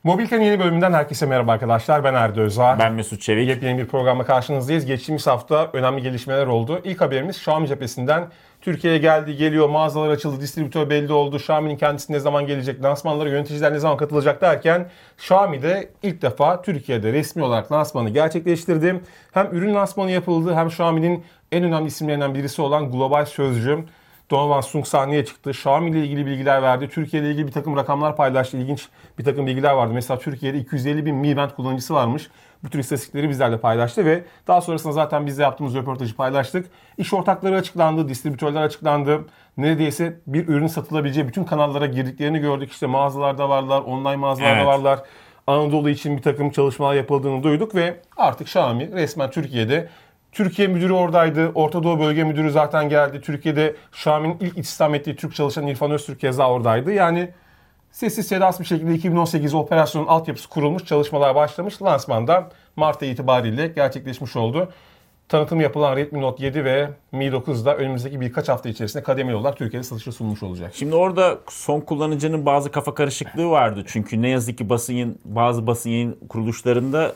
Mobilite'nin yeni bölümünden herkese merhaba arkadaşlar. Ben Erdi Özağ. Ben Mesut Çevik. Yepyeni bir programla karşınızdayız. Geçtiğimiz hafta önemli gelişmeler oldu. İlk haberimiz Xiaomi cephesinden. Türkiye'ye geldi, geliyor, mağazalar açıldı, distribütör belli oldu. Xiaomi'nin kendisi ne zaman gelecek, lansmanlara yöneticiler ne zaman katılacak derken Xiaomi de ilk defa Türkiye'de resmi olarak lansmanı gerçekleştirdi. Hem ürün lansmanı yapıldı hem Xiaomi'nin en önemli isimlerinden birisi olan Global Sözcü Donovan Sung sahneye çıktı. Xiaomi ile ilgili bilgiler verdi. Türkiye ile ilgili bir takım rakamlar paylaştı. İlginç bir takım bilgiler vardı. Mesela Türkiye'de 250 bin Mi Band kullanıcısı varmış. Bu tür istatistikleri bizlerle paylaştı ve daha sonrasında zaten biz de yaptığımız röportajı paylaştık. İş ortakları açıklandı, distribütörler açıklandı. Neredeyse bir ürün satılabileceği bütün kanallara girdiklerini gördük. İşte mağazalarda varlar, online mağazalarda varlar. Anadolu için bir takım çalışmalar yapıldığını duyduk ve artık Xiaomi resmen Türkiye'de. Türkiye müdürü oradaydı. Orta Doğu Bölge Müdürü zaten geldi. Türkiye'de Xiaomi'nin ilk istihdam ettiği Türk çalışan İrfan Öztürk keza oradaydı. Yani sessiz sedasız bir şekilde 2018 operasyonun altyapısı kurulmuş, çalışmalar başlamış. Lansmanda Mart ayı itibariyle gerçekleşmiş oldu. Tanıtım yapılan Redmi Note 7 ve Mi 9 da önümüzdeki birkaç hafta içerisinde kademeli olarak Türkiye'de satışa sunmuş olacak. Şimdi orada son kullanıcının bazı kafa karışıklığı vardı. Çünkü ne yazık ki bazı basın yayın kuruluşlarında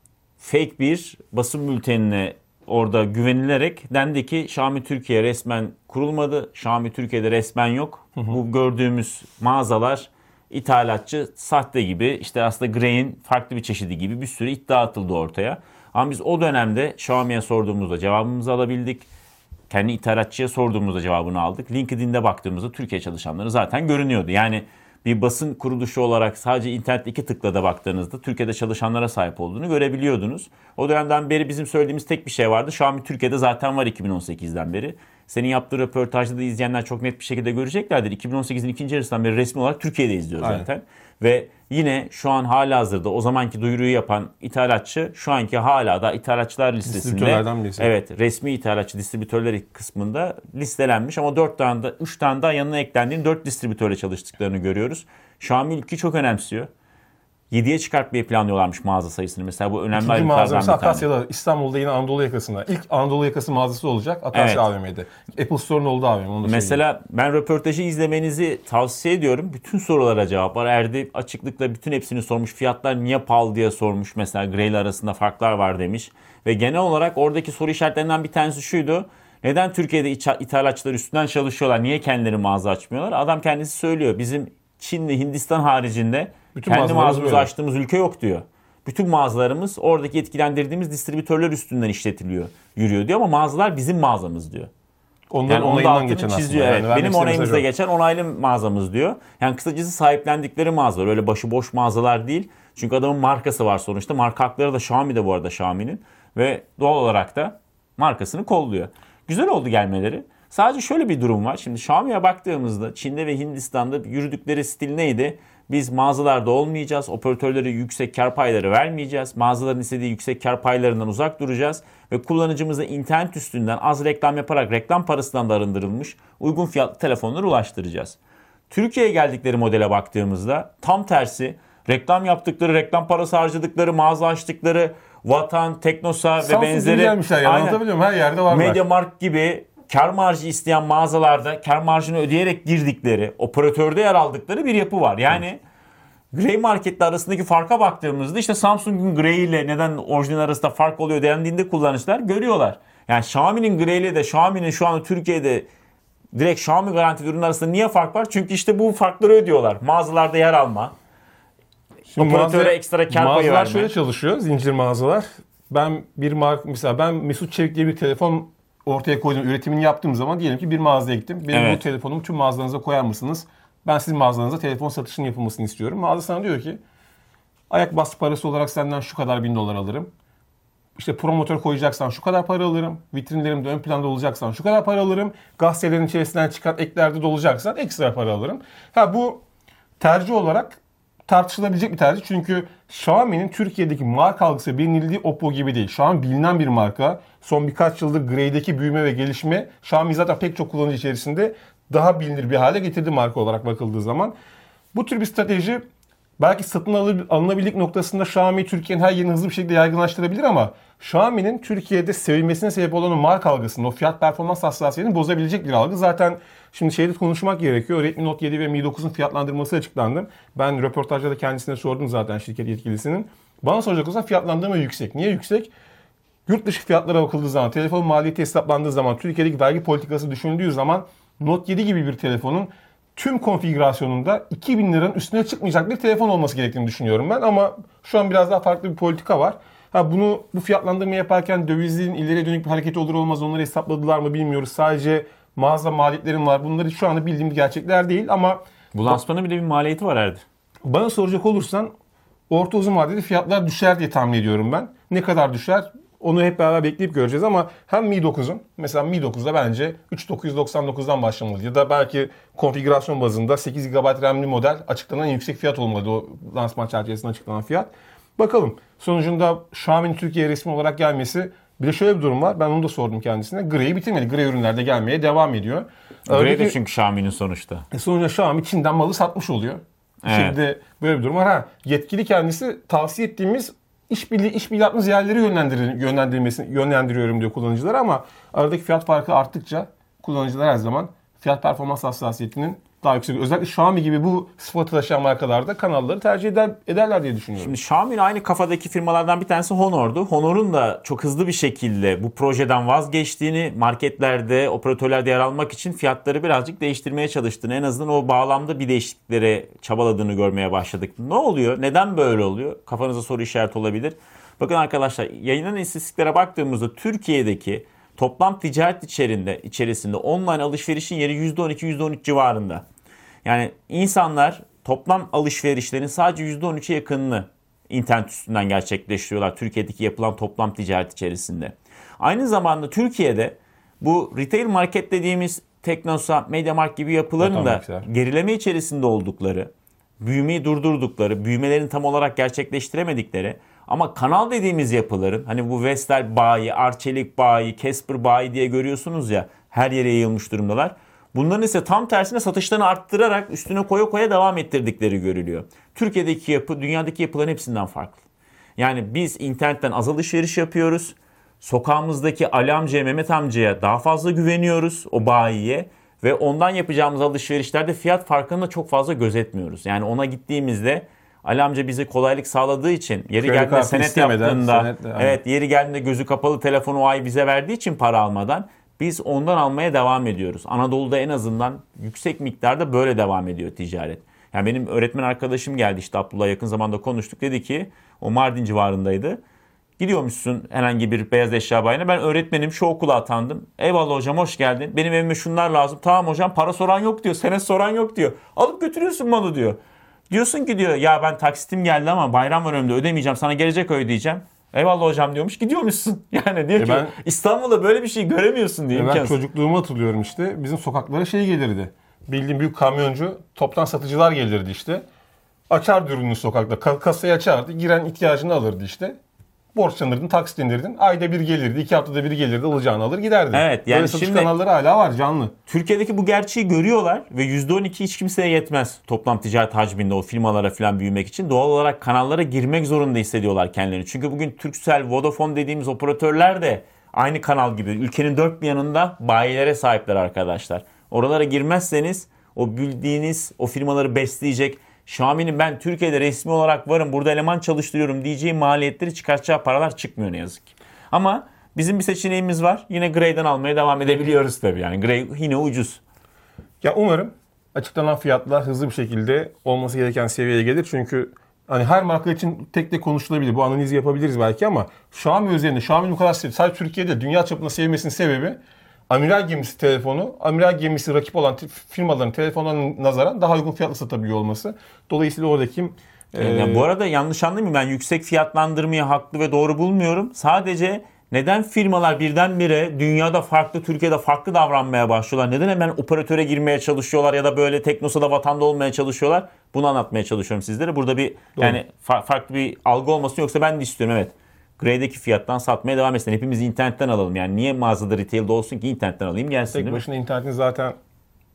fake bir basın bültenine orada güvenilerek dendi ki Xiaomi Türkiye resmen kurulmadı. Xiaomi Türkiye'de resmen yok. Bu gördüğümüz mağazalar ithalatçı, sahte gibi, işte aslında Grey'in farklı bir çeşidi gibi bir sürü iddia atıldı ortaya. Ama biz o dönemde Xiaomi'ye sorduğumuzda cevabımızı alabildik. Kendi ithalatçıya sorduğumuzda cevabını aldık. LinkedIn'de baktığımızda Türkiye çalışanları zaten görünüyordu. Yani bir basın kuruluşu olarak sadece internette 2 tıkla da baktığınızda Türkiye'de çalışanlara sahip olduğunu görebiliyordunuz. O dönemden beri bizim söylediğimiz tek bir şey vardı. Xiaomi Türkiye'de zaten var 2018'den beri. Senin yaptığı röportajda da izleyenler çok net bir şekilde göreceklerdir. 2018'in ikinci yarısından beri resmi olarak Türkiye'de izliyor zaten. Aynen. Ve yine şu an halihazırda o zamanki duyuruyu yapan ithalatçı şu anki hala da ithalatçılar listesinde, evet, resmi ithalatçı distribütörleri kısmında listelenmiş ama 3 tane daha yanına eklendiğini 4 distribütörle çalıştıklarını görüyoruz. Xiaomi ilki çok önemsiyor. 7'ye çıkartmayı planlıyorlarmış mağaza sayısını. Mesela bu önemli ayrıntılardan bir tane. İkinci mağazası Akasya'da, İstanbul'da yine Anadolu yakasında. İlk Anadolu yakası mağazası olacak Akasya AVM'de. Apple Store'un olduğu AVM. Mesela ben röportajı izlemenizi tavsiye ediyorum. Bütün sorulara cevap var. Erdi açıklıkla bütün hepsini sormuş. Fiyatlar niye pahalı diye sormuş. Mesela Grey ile arasında farklar var demiş. Ve genel olarak oradaki soru işaretlerinden bir tanesi şuydu. Neden Türkiye'de ithalatçılar üstünden çalışıyorlar? Niye kendileri mağaza açmıyorlar? Adam kendisi söylüyor. Bizim Çin ve Hindistan haricinde bütün kendi mağazamızı açtığımız ülke yok diyor. Bütün mağazalarımız oradaki yetkilendirdiğimiz distribütörler üstünden işletiliyor, yürüyor diyor ama mağazalar bizim mağazamız diyor. Onların yani onayından geçen çiziyor. Aslında. Evet, benim onayımızda geçen onaylı mağazamız diyor. Yani kısacası sahiplendikleri mağazalar. Öyle başıboş mağazalar değil. Çünkü adamın markası var sonuçta. Marka hakları da Xiaomi'de bu arada, Xiaomi'nin. Ve doğal olarak da markasını kolluyor. Güzel oldu gelmeleri. Sadece şöyle bir durum var. Şimdi Xiaomi'ye baktığımızda Çin'de ve Hindistan'da yürüdükleri stil neydi? Biz mağazalarda olmayacağız. Operatörlere yüksek kar payları vermeyeceğiz. Mağazaların istediği yüksek kar paylarından uzak duracağız. Ve kullanıcımıza internet üstünden az reklam yaparak reklam parasından da arındırılmış uygun fiyatlı telefonları ulaştıracağız. Türkiye'ye geldikleri modele baktığımızda tam tersi. Reklam yaptıkları, reklam parası harcadıkları, mağaza açtıkları, Vatan, Teknosa ve benzeri. Gelmişler yani, anlatabiliyor muyum? Her yerde var. MediaMarkt gibi kar marjı isteyen mağazalarda kar marjını ödeyerek girdikleri, operatörde yer aldıkları bir yapı var. Yani Grey marketle arasındaki farka baktığımızda işte Samsung'un Grey ile neden orijinal arasında fark oluyor dendiğinde kullanıcılar görüyorlar. Yani Xiaomi'nin Grey ile de Xiaomi'nin şu anda Türkiye'de direkt Xiaomi garantili ürün arasında niye fark var? Çünkü işte bu farkları ödüyorlar. Mağazalarda yer alma. Şimdi operatöre ekstra kar payı verme. Mağazalar şöyle çalışıyor, zincir mağazalar. Ben Mesut Çevik diye bir telefon ortaya koydum, üretimini yaptığım zaman diyelim ki bir mağazaya gittim. Benim bu telefonumu tüm mağazalarınıza koyar mısınız? Ben sizin mağazalarınıza telefon satışının yapılmasını istiyorum. Mağaza sana diyor ki ayak bastı parası olarak senden şu kadar $1000 alırım. İşte promotör koyacaksan şu kadar para alırım. Vitrinlerimde ön planda olacaksan şu kadar para alırım. Gazetelerin içerisinden çıkan eklerde de olacaksan ekstra para alırım. Bu tercih olarak tartışılabilecek bir tercih. Çünkü Xiaomi'nin Türkiye'deki marka algısı bilinildiği Oppo gibi değil. Xiaomi bilinen bir marka. Son birkaç yıldır Grey'deki büyüme ve gelişme Xiaomi zaten pek çok kullanıcı içerisinde daha bilinir bir hale getirdi marka olarak bakıldığı zaman. Bu tür bir strateji belki satın alınabilirlik noktasında Xiaomi Türkiye'nin her yerini hızlı bir şekilde yaygınlaştırabilir ama Xiaomi'nin Türkiye'de sevilmesine sebep olan o marka algısını, o fiyat performans hassasiyetini bozabilecek bir algı. Zaten şimdi şeyde konuşmak gerekiyor. Redmi Note 7 ve Mi 9'un fiyatlandırması açıklandı. Ben röportajda da kendisine sordum zaten, şirket yetkilisinin. Bana soracak olursa fiyatlandırma yüksek. Niye yüksek? Yurt dışı fiyatlara bakıldığı zaman, telefon maliyeti hesaplandığı zaman, Türkiye'deki vergi politikası düşünüldüğü zaman Note 7 gibi bir telefonun tüm konfigürasyonunda 2000 liranın üstüne çıkmayacak bir telefon olması gerektiğini düşünüyorum ben. Ama şu an biraz daha farklı bir politika var. Bu fiyatlandırma yaparken dövizin ileriye dönük bir hareketi olur olmaz onları hesapladılar mı bilmiyoruz. Sadece mağaza maliyetlerim var. Bunları şu anda bildiğim gerçekler değil ama Bu lansmanın bile bir maliyeti var Erdi. bana soracak olursan orta uzun vadede fiyatlar düşer diye tahmin ediyorum ben. Ne kadar düşer? Onu hep beraber bekleyip göreceğiz ama hem Mi 9'un, mesela Mi 9'da bence 3999'dan başlamalı ya da belki konfigürasyon bazında 8 GB RAM'li model açıklanan yüksek fiyat olmalı, o lansman çerçevesinde açıklanan fiyat. Bakalım. Sonucunda Xiaomi'nin Türkiye'ye resmi olarak gelmesi, bir de şöyle bir durum var. Ben onu da sordum kendisine. Grey'i bitirmedi. Grey ürünler de gelmeye devam ediyor. Grey de çünkü Xiaomi'nin sonuçta. Sonuçta Xiaomi Çin'den malı satmış oluyor. Evet. Şimdi böyle bir durum var. Yetkili kendisi tavsiye ettiğimiz işbirliği yaptığımız yerleri yönlendiriyorum diyor kullanıcılara ama aradaki fiyat farkı arttıkça kullanıcılar her zaman fiyat performans hassasiyetinin daha yüksek. Özellikle Xiaomi gibi bu sıfatı taşıyan markalarda kanalları tercih ederler diye düşünüyorum. Şimdi Xiaomi'nin aynı kafadaki firmalardan bir tanesi Honor'du. Honor'un da çok hızlı bir şekilde bu projeden vazgeçtiğini, marketlerde, operatörlerde yer almak için fiyatları birazcık değiştirmeye çalıştığını, en azından o bağlamda bir değişikliklere çabaladığını görmeye başladık. Ne oluyor? Neden böyle oluyor? Kafanıza soru işareti olabilir. Bakın arkadaşlar, yayınlanan istatistiklere baktığımızda Türkiye'deki toplam ticaret içerisinde online alışverişin yeri %12-13 civarında. Yani insanlar toplam alışverişlerin sadece %13'e yakınını internet üstünden gerçekleştiriyorlar Türkiye'deki yapılan toplam ticaret içerisinde. Aynı zamanda Türkiye'de bu retail market dediğimiz Teknosa, MediaMarkt gibi yapıların da gerileme içerisinde oldukları, büyümeyi durdurdukları, büyümelerini tam olarak gerçekleştiremedikleri ama kanal dediğimiz yapıların, hani bu Vestel bayi, Arçelik bayi, Casper bayi diye görüyorsunuz ya, her yere yayılmış durumdalar. Bunların ise tam tersine satışlarını arttırarak üstüne koya koya devam ettirdikleri görülüyor. Türkiye'deki yapı dünyadaki yapıların hepsinden farklı. Yani biz internetten az alışveriş yapıyoruz. Sokağımızdaki Ali amcaya, Mehmet amcaya daha fazla güveniyoruz, o bayiye. Ve ondan yapacağımız alışverişlerde fiyat farkını da çok fazla gözetmiyoruz. Yani ona gittiğimizde Ali amca bize kolaylık sağladığı için, yeri geldiğinde senet yaptığında, evet, yeri geldiğinde gözü kapalı telefonu o ay bize verdiği için para almadan biz ondan almaya devam ediyoruz. Anadolu'da en azından yüksek miktarda böyle devam ediyor ticaret. Yani benim öğretmen arkadaşım geldi, işte Abdullah, yakın zamanda konuştuk. Dedi ki o Mardin civarındaydı. Gidiyormuşsun herhangi bir beyaz eşya bayine. Ben öğretmenim, şu okula atandım. Eyvallah hocam, hoş geldin. Benim evime şunlar lazım. Tamam hocam, para soran yok diyor. Senet soran yok diyor. Alıp götürüyorsun malı diyor. Diyorsun ki diyor ya ben taksitim geldi ama bayram var önümde, ödemeyeceğim, sana gelecek ödeyeceğim. Eyvallah hocam diyormuş, gidiyormuşsun. Yani diyor ki İstanbul'da böyle bir şey göremiyorsun diye. Ben çocukluğumu hatırlıyorum işte. Bizim sokaklara şey gelirdi. Bildiğim büyük kamyoncu, toptan satıcılar gelirdi işte. Açardı ürünü sokakta. Kasayı açardı. Giren ihtiyacını alırdı işte. Borçlanırdın, taksitlenirdin. Ayda bir gelirdi, 2 haftada bir gelirdi, alacağını alır giderdi. Evet, yani böyle satış kanalları hala var, canlı. Türkiye'deki bu gerçeği görüyorlar ve %12 hiç kimseye yetmez toplam ticaret hacminde o firmalara falan büyümek için. Doğal olarak kanallara girmek zorunda hissediyorlar kendilerini. Çünkü bugün Turkcell, Vodafone dediğimiz operatörler de aynı kanal gibi ülkenin dört bir yanında bayilere sahipler arkadaşlar. Oralara girmezseniz o bildiğiniz o firmaları besleyecek, Xiaomi'nin ben Türkiye'de resmi olarak varım, burada eleman çalıştırıyorum diyeceği maliyetleri çıkartacağı paralar çıkmıyor ne yazık ki. Ama bizim bir seçeneğimiz var. Yine Grey'den almaya devam edebiliyoruz tabii. Yani Grey yine ucuz. Ya umarım açıklanan fiyatlar hızlı bir şekilde olması gereken seviyeye gelir. Çünkü hani her marka için tek tek konuşulabilir. Bu analizi yapabiliriz belki ama Xiaomi üzerinde, Xiaomi'nin bu kadar sadece Türkiye'de dünya çapında sevmesinin sebebi amiral gemisi telefonu, amiral gemisi rakip olan firmaların telefonlarına nazaran daha uygun fiyatla satabiliyor olması. Dolayısıyla oradaki... Yani bu arada yanlış anlamayın, ben yüksek fiyatlandırmayı haklı ve doğru bulmuyorum. Sadece neden firmalar birdenbire dünyada farklı, Türkiye'de farklı davranmaya başlıyorlar? Neden hemen operatöre girmeye çalışıyorlar ya da böyle Teknosa'da vatanda olmaya çalışıyorlar? Bunu anlatmaya çalışıyorum sizlere. Burada bir yani farklı bir algı olmasın, yoksa ben de istiyorum, evet. Grey'deki fiyattan satmaya devam etsin. Hepimiz internetten alalım. Yani niye mağazada retail'de olsun ki, internetten alayım gelsin. Tek başına internetin zaten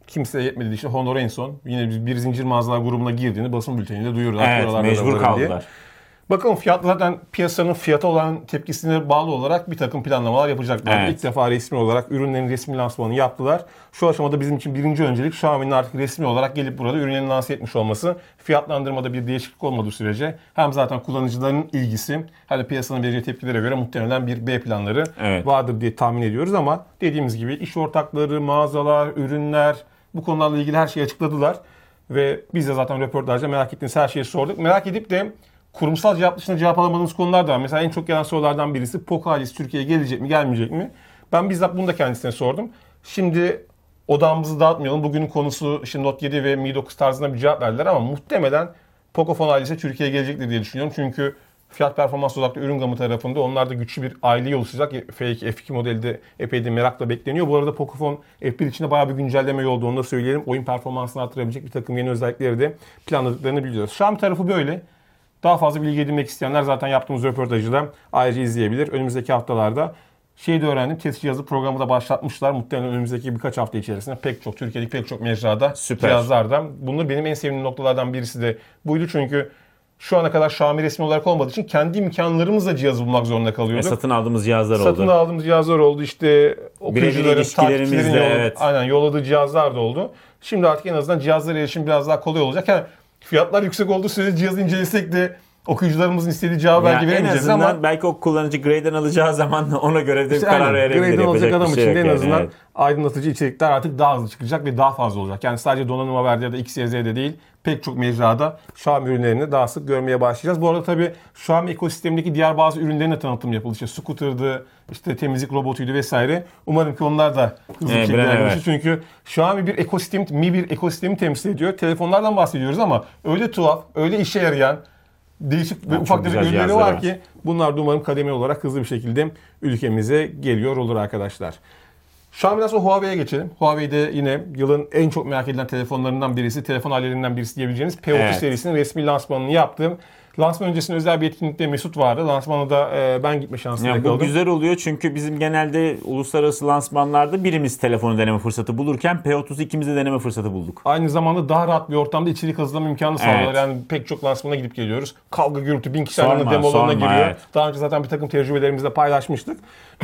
Kimseye yetmediği için Honor en son yine bir zincir mağazalar grubuna girdiğini basın bülteniyle duyuyorlar. Evet, Buralarda da mecbur varım diye. kaldılar. Bakalım fiyat zaten piyasanın fiyata olan tepkisine bağlı olarak bir takım planlamalar yapacaklar. Evet. İlk defa resmi olarak ürünlerin resmi lansmanını yaptılar. Şu aşamada bizim için birinci öncelik Xiaomi'nin artık resmi olarak gelip burada ürünlerini lanse etmiş olması. Fiyatlandırmada bir değişiklik olmadığı sürece hem zaten kullanıcıların ilgisi hem de piyasanın vereceği tepkilere göre muhtemelen bir B planları vardır diye tahmin ediyoruz ama dediğimiz gibi iş ortakları, mağazalar, ürünler bu konularla ilgili her şeyi açıkladılar. Ve biz de zaten röportajda merak ettiğiniz her şeyi sorduk. Merak edip de kurumsal cevap dışında cevap alamadığımız konular da var. Mesela en çok gelen sorulardan birisi Poco ailesi Türkiye'ye gelecek mi, gelmeyecek mi? Ben bizzat bunu da kendisine sordum. Şimdi odamızı dağıtmayalım. Bugünün konusu işte Note 7 ve Mi 9 tarzında bir cevap verdiler ama muhtemelen Pocophone ailesi Türkiye'ye gelecektir diye düşünüyorum. Çünkü fiyat performans odaklı ürün gamı tarafında onlar da güçlü bir aileyi oluşacak. F2, F2 modeli de epey de merakla bekleniyor. Bu arada Pocophone F1 içinde bayağı bir güncelleme oldu. Onu da söyleyelim. Oyun performansını artırabilecek bir takım yeni özellikleri de planladıklarını biliyoruz. Xiaomi tarafı böyle. Daha fazla bilgi edinmek isteyenler zaten yaptığımız röportajı da ayrıca izleyebilir. Önümüzdeki haftalarda şeyi de öğrendim. Test cihazı programı da başlatmışlar. Muhtemelen önümüzdeki birkaç hafta içerisinde Türkiye'deki pek çok mecrada cihazlarda. Bunlar benim en sevdiğim noktalardan birisi de buydu. Çünkü şu ana kadar Xiaomi resmi olarak olmadığı için kendi imkanlarımızla cihaz bulmak zorunda kalıyorduk. Satın aldığımız cihazlar oldu. Satın aldığımız cihazlar oldu. İşte okuyucuların, takipçilerin yolladığı cihazlar da oldu. Şimdi artık en azından cihazlara erişim biraz daha kolay olacak. Yani fiyatlar yüksek olduğu sürece cihazı incelesek de okuyucularımızın istediği cevabı belki veremeyeceğiz ama belki o kullanıcı grade'den alacağı zaman ona göre de bir karar verebilir. Grade'den alacak adam için de en azından evet. aydınlatıcı içerikler artık daha hızlı çıkacak ve daha fazla olacak. Yani sadece donanıma verdiği ya da XYZ'de değil pek çok mecrada Xiaomi ürünlerini daha sık görmeye başlayacağız. Bu arada tabii Xiaomi ekosistemindeki diğer bazı ürünlerin de tanıtım yapıldı. İşte scooter'dı, işte temizlik robotuydu vesaire. Umarım ki onlar da hızlı bir şekilde gelmiştir. Çünkü Xiaomi bir ekosistem, Mi bir ekosistemi temsil ediyor. Telefonlardan bahsediyoruz ama öyle tuhaf, öyle işe yarayan değişik ve ufak tefek ürünleri var ki bunlar da umarım kademeli olarak hızlı bir şekilde ülkemize geliyor olur arkadaşlar. Xiaomi'den sonra Huawei'ye geçelim. Huawei'de yine yılın en çok merak edilen telefonlarından birisi, telefon ailelerinden birisi diyebileceğiniz P30 serisinin resmi lansmanını yaptım. Lansman öncesinde özel bir etkinlikte Mesut vardı. Lansmana da ben gitme şansına yakaladım. Bu güzel oluyor çünkü bizim genelde uluslararası lansmanlarda birimiz telefonu deneme fırsatı bulurken P30'u ikimiz de deneme fırsatı bulduk. Aynı zamanda daha rahat bir ortamda içerik hazırlama imkanı sağlıyorlar. Yani pek çok lansmana gidip geliyoruz. Kavga gürültü, 1000 kişi aranın demolarına giriyor. Evet. Daha önce zaten bir takım tecrübelerimizle paylaşmıştık.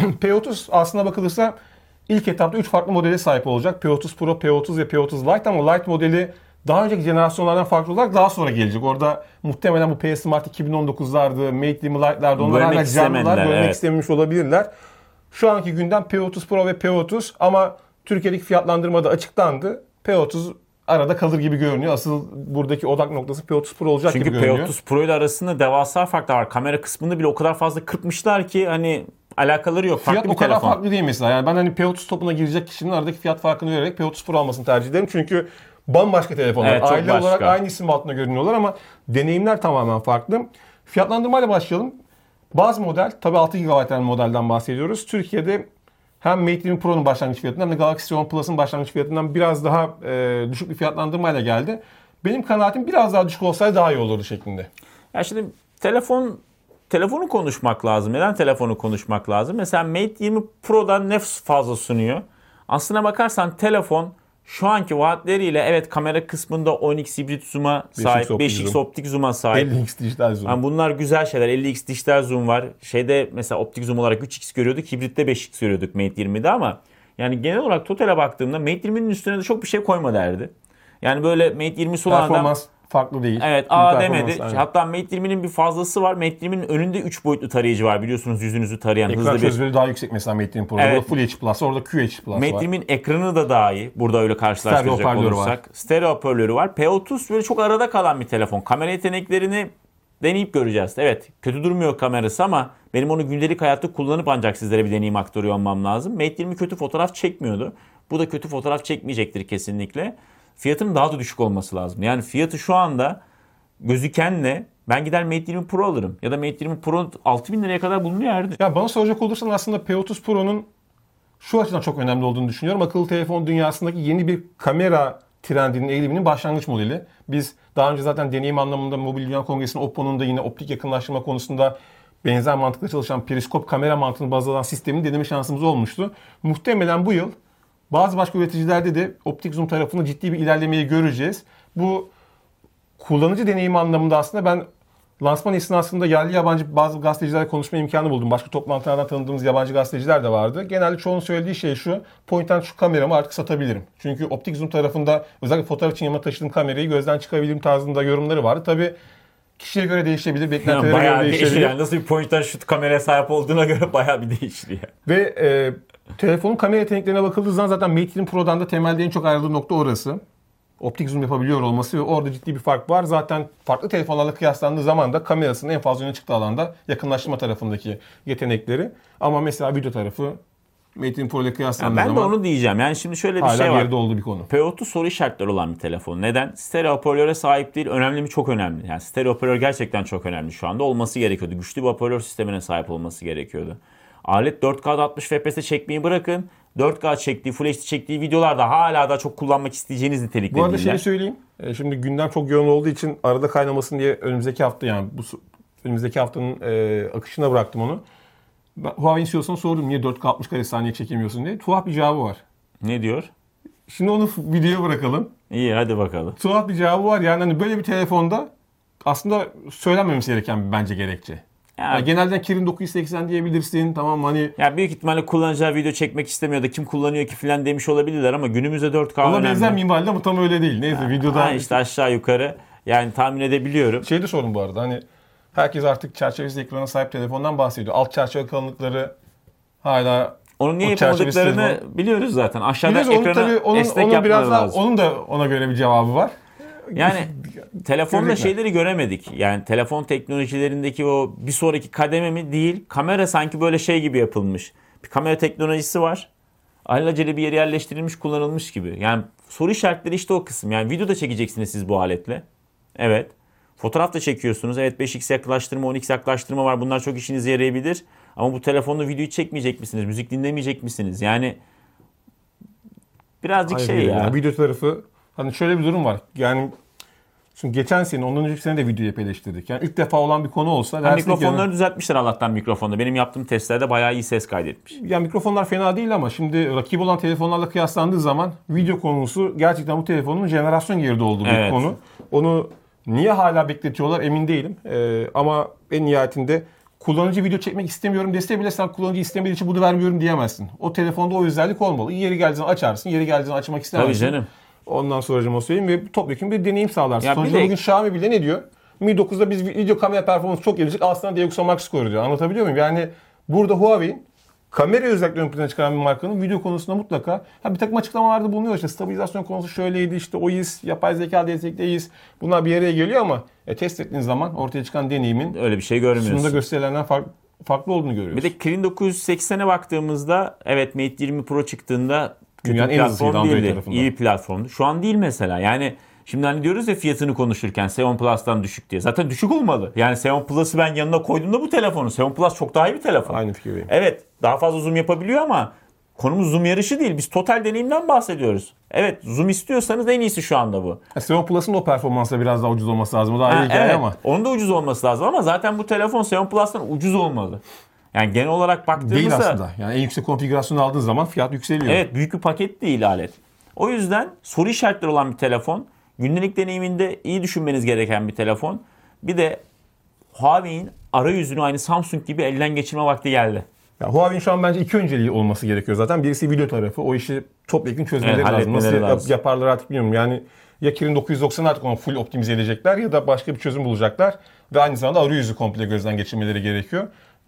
P30 aslına bakılırsa ilk etapta 3 farklı modele sahip olacak. P30 Pro, P30 ve P30 Lite ama Lite modeli daha önceki jenerasyonlardan farklı olarak daha sonra gelecek. Orada muhtemelen bu PS Smart 2019'lardı, Mate 20 Lite'lardı. Onlar hala canlılar, bölmek istememiş olabilirler. Şu anki gündem P30 Pro ve P30 ama Türkiye'deki fiyatlandırma da açıklandı. P30 arada kalır gibi görünüyor. Asıl buradaki odak noktası P30 Pro olacak gibi görünüyor. Çünkü P30 Pro ile arasında devasa farklar var. Kamera kısmını bile o kadar fazla kırpmışlar ki hani alakaları yok. Fiyat farklı o bir kadar telefon. farklı değil mesela. Yani ben hani P30 topuna girecek kişinin aradaki fiyat farkını vererek P30 Pro almasını tercih ederim. Çünkü bambaşka telefonlar. Evet, aile başka. olarak aynı isim altında görünüyorlar ama deneyimler tamamen farklı. Fiyatlandırmayla başlayalım. Baz model, tabii 6 GB modelden bahsediyoruz. Türkiye'de hem Mate 20 Pro'nun başlangıç fiyatından hem de Galaxy S10 Plus'ın başlangıç fiyatından biraz daha düşük bir fiyatlandırmayla geldi. Benim kanaatim biraz daha düşük olsaydı daha iyi olurdu şeklinde. Ya şimdi telefonu konuşmak lazım. Neden telefonu konuşmak lazım? Mesela Mate 20 Pro'dan ne fazla sunuyor? Aslına bakarsan telefon şu anki vaatleriyle evet kamera kısmında 10x hibrit zoom'a sahip, 5x optik zoom'a sahip. 50x dijital zoom. Yani bunlar güzel şeyler. 50x dijital zoom var. Şeyde mesela optik zoom olarak 3x görüyorduk. Hibritte 5x görüyorduk Mate 20'de ama yani genel olarak totale baktığımda Mate 20'nin üstüne de çok bir şey koyma derdi. Yani böyle Mate 20'si olan adam farklı değil. Evet demedi. Hatta Mate 20'nin bir fazlası var. Mate 20'nin önünde 3 boyutlu tarayıcı var. Biliyorsunuz yüzünüzü tarayan ekran hızlı bir. çözünürlüğü daha yüksek mesela Mate 20 Pro'da. Evet. Burada Full HD Plus, orada QH Plus Mate var. 20'nin ekranı da daha iyi. Burada öyle karşılaştıracak olursak. Stereo hoparlörü var. P30 böyle çok arada kalan bir telefon. Kamera yeteneklerini deneyip göreceğiz. Evet kötü durmuyor kamerası ama benim onu gündelik hayatta kullanıp ancak sizlere bir deneyim aktarıyor olmam lazım. Mate 20 kötü fotoğraf çekmiyordu. Bu da kötü fotoğraf çekmeyecektir kesinlikle. Fiyatının daha da düşük olması lazım. Yani fiyatı şu anda gözükenle ben gider Mate 20 Pro alırım. Ya da Mate 20 Pro 6000 liraya kadar bulunuyor yerde. Ya bana soracak olursan aslında P30 Pro'nun şu açıdan çok önemli olduğunu düşünüyorum. Akıllı telefon dünyasındaki yeni bir kamera trendinin, eğiliminin başlangıç modeli. Biz daha önce zaten deneyim anlamında Mobil Dünya Kongresi'nin Oppo'nun da yine optik yakınlaştırma konusunda benzer mantıkla çalışan periskop kamera mantığını baz alan sistemin deneme şansımız olmuştu. Muhtemelen bu yıl bazı başka üreticilerde de optik zoom tarafında ciddi bir ilerlemeyi göreceğiz. Bu kullanıcı deneyimi anlamında aslında ben lansman esnasında yerli yabancı bazı gazetecilerle konuşma imkanı buldum. Başka toplantılardan tanıdığımız yabancı gazeteciler de vardı. Genelde çoğunun söylediği şey şu: point and shoot kameramı artık satabilirim. Çünkü optik zoom tarafında özellikle fotoğraf için yanıma taşıdığım kamerayı gözden çıkarabilirim tarzında yorumları vardı. Tabii kişiye göre değişebilir, beklentilere Bayağı göre değişir değişebilir. yani. Nasıl bir point and shoot kameraya sahip olduğuna göre bayağı bir değişir ya. Ve telefonun kamera yeteneklerine bakıldığı zaman zaten Mate 20 Pro'dan da temelde en çok ayrıldığı nokta orası. Optik zoom yapabiliyor olması ve orada ciddi bir fark var. Zaten farklı telefonlarla kıyaslandığı zaman da kamerasının en fazla öne çıktığı alanda yakınlaştırma tarafındaki yetenekleri. Ama mesela video tarafı Mate 20 Pro ile kıyaslandığı Ben de zaman onu diyeceğim. Yani şimdi şöyle bir hala şey var. geride olduğu bir konu. P30 soru işaretleri olan bir telefon. Neden? Stereo hoparlöre sahip değil. Önemli mi? Çok önemli. Yani stereo hoparlör gerçekten çok önemli şu anda. Olması gerekiyordu. Güçlü bir hoparlör sistemine sahip olması gerekiyordu. Alet 4K'da 60 FPS çekmeyi bırakın. 4K çektiği, Full HD çektiği videolarda hala da çok kullanmak isteyeceğiniz nitelikte Bu arada değiller. şeyi söyleyeyim. Şimdi gündem çok yoğun olduğu için arada kaynamasın diye önümüzdeki hafta yani önümüzdeki haftanın akışına bıraktım onu. Huawei CEO'suna sordum niye 4K 60 kare saniye çekemiyorsun diye. Tuhaf bir cevabı var. Ne diyor? Şimdi onu videoya bırakalım. İyi hadi bakalım. Tuhaf bir cevabı var. Yani hani böyle bir telefonda aslında söylenmemesi gereken bence gerekçe. Yani genelden Kirin 980 diyebilirsin. Tamam hani. Ya büyük ihtimalle kullanıcılar video çekmek istemiyor da kim kullanıyor ki filan demiş olabilirler ama günümüzde 4K Ona önemli. benzer minvalde ama tam öyle değil. Neyse videoda. İşte aşağı yukarı yani tahmin edebiliyorum. Şey de sorun bu arada hani herkes artık çerçevesiz ekrana sahip telefondan bahsediyor. Alt çerçeve kalınlıkları hala Onun niye o çerçevesiz yapamadıklarını biliyoruz zaten. Aşağıda Biliyoruz, onun ekrana tabii, esnek onun yapmaları biraz daha, lazım. onun da ona göre bir cevabı var. Yani telefonda Görecekler. şeyleri göremedik. Yani telefon teknolojilerindeki o bir sonraki kademe mi değil. Kamera sanki böyle şey gibi yapılmış. Bir kamera teknolojisi var. Alelacele bir yere yerleştirilmiş, kullanılmış gibi. Yani soru işaretleri işte o kısım. Yani video da çekeceksiniz siz bu aletle. Evet. Fotoğraf da çekiyorsunuz. Evet 5x yaklaştırma, 10x yaklaştırma var. Bunlar çok işinize yarayabilir. Ama bu telefonla videoyu çekmeyecek misiniz? Müzik dinlemeyecek misiniz? Yani birazcık Hayır, şey değil. ya. Yani video tarafı hani şöyle bir durum var. Yani şimdi geçen sene, ondan önceki sene de videoyu hep eleştirdik. Yani ilk defa olan bir konu olsa dersin ki Mikrofonları düzeltmişler Allah'tan mikrofonda. Benim yaptığım testlerde bayağı iyi ses kaydetmiş. yani mikrofonlar fena değil ama şimdi rakip olan telefonlarla kıyaslandığı zaman video konusu gerçekten bu telefonun jenerasyon geride olduğu bir Evet. konu. Onu niye hala bekletiyorlar emin değilim. Ama en nihayetinde kullanıcı video çekmek istemiyorum dese bile sen kullanıcı istemediği için bunu vermiyorum diyemezsin. O telefonda o özellik olmalı. Yeri geldiği zaman açarsın, yeri geldiği zaman açmak istemezsin. Tabii canım. Ondan sonra o söyleyeyim ve topyekun bir deneyim sağlarsın. Ya Sonuçta bir de- bugün Xiaomi bile ne diyor? Mi 9'da biz video kamera performansı çok gelecek. Aslında DxO Max koruyor diyor. Anlatabiliyor muyum? Yani burada Huawei'in kamera özellikle ön plana çıkaran bir markanın video konusunda mutlaka bir takım açıklamalarda bulunuyor. İşte stabilizasyon konusu şöyleydi, işte OIS, yapay zeka destekliyiz. Bunlar bir araya geliyor ama test ettiğiniz zaman ortaya çıkan deneyimin Öyle bir şey görmüyorsun. sunumda gösterilenden farklı olduğunu görüyoruz. Bir de Kirin 980'e baktığımızda evet Mate 20 Pro çıktığında kötü Dünyanın en hızlısıydı platform Android değildi. tarafında. İyi bir platformdu. Şu an değil mesela. Yani şimdi hani diyoruz ya fiyatını konuşurken S10 Plus'tan düşük diye. Zaten düşük olmalı. Yani S10 Plus'ı ben yanına koyduğumda bu telefonu. S10 Plus çok daha iyi bir telefon. Aynı fikirdeyim. Evet daha fazla zoom yapabiliyor ama konumuz zoom yarışı değil. Biz total deneyimden bahsediyoruz. Evet zoom istiyorsanız en iyisi şu anda bu. S10 Plus'ın o performansla biraz daha ucuz olması lazım. O da ayrı Ha, hikaye evet, ama. onun da ucuz olması lazım ama zaten bu telefon S10 Plus'tan ucuz olmalı. Yani genel olarak baktığımızda... Değil aslında. Yani en yüksek konfigürasyonu aldığın zaman fiyat yükseliyor. Evet büyük bir paket değil alet. O yüzden soru işaretleri olan bir telefon. Günlük deneyiminde iyi düşünmeniz gereken bir telefon. Bir de Huawei'in arayüzünü aynı Samsung gibi elden geçirme vakti geldi. Ya Huawei'in şu an bence iki önceliği olması gerekiyor zaten. Birisi video tarafı. O işi topyekun çözmeleri Evet, lazım. Nasıl halletmeleri lazım. yaparlar artık bilmiyorum. Yani ya Kirin 990 artık onu full optimize edecekler ya da başka bir çözüm bulacaklar. Ve aynı zamanda arayüzü komple gözden geçirmeleri gerekiyor.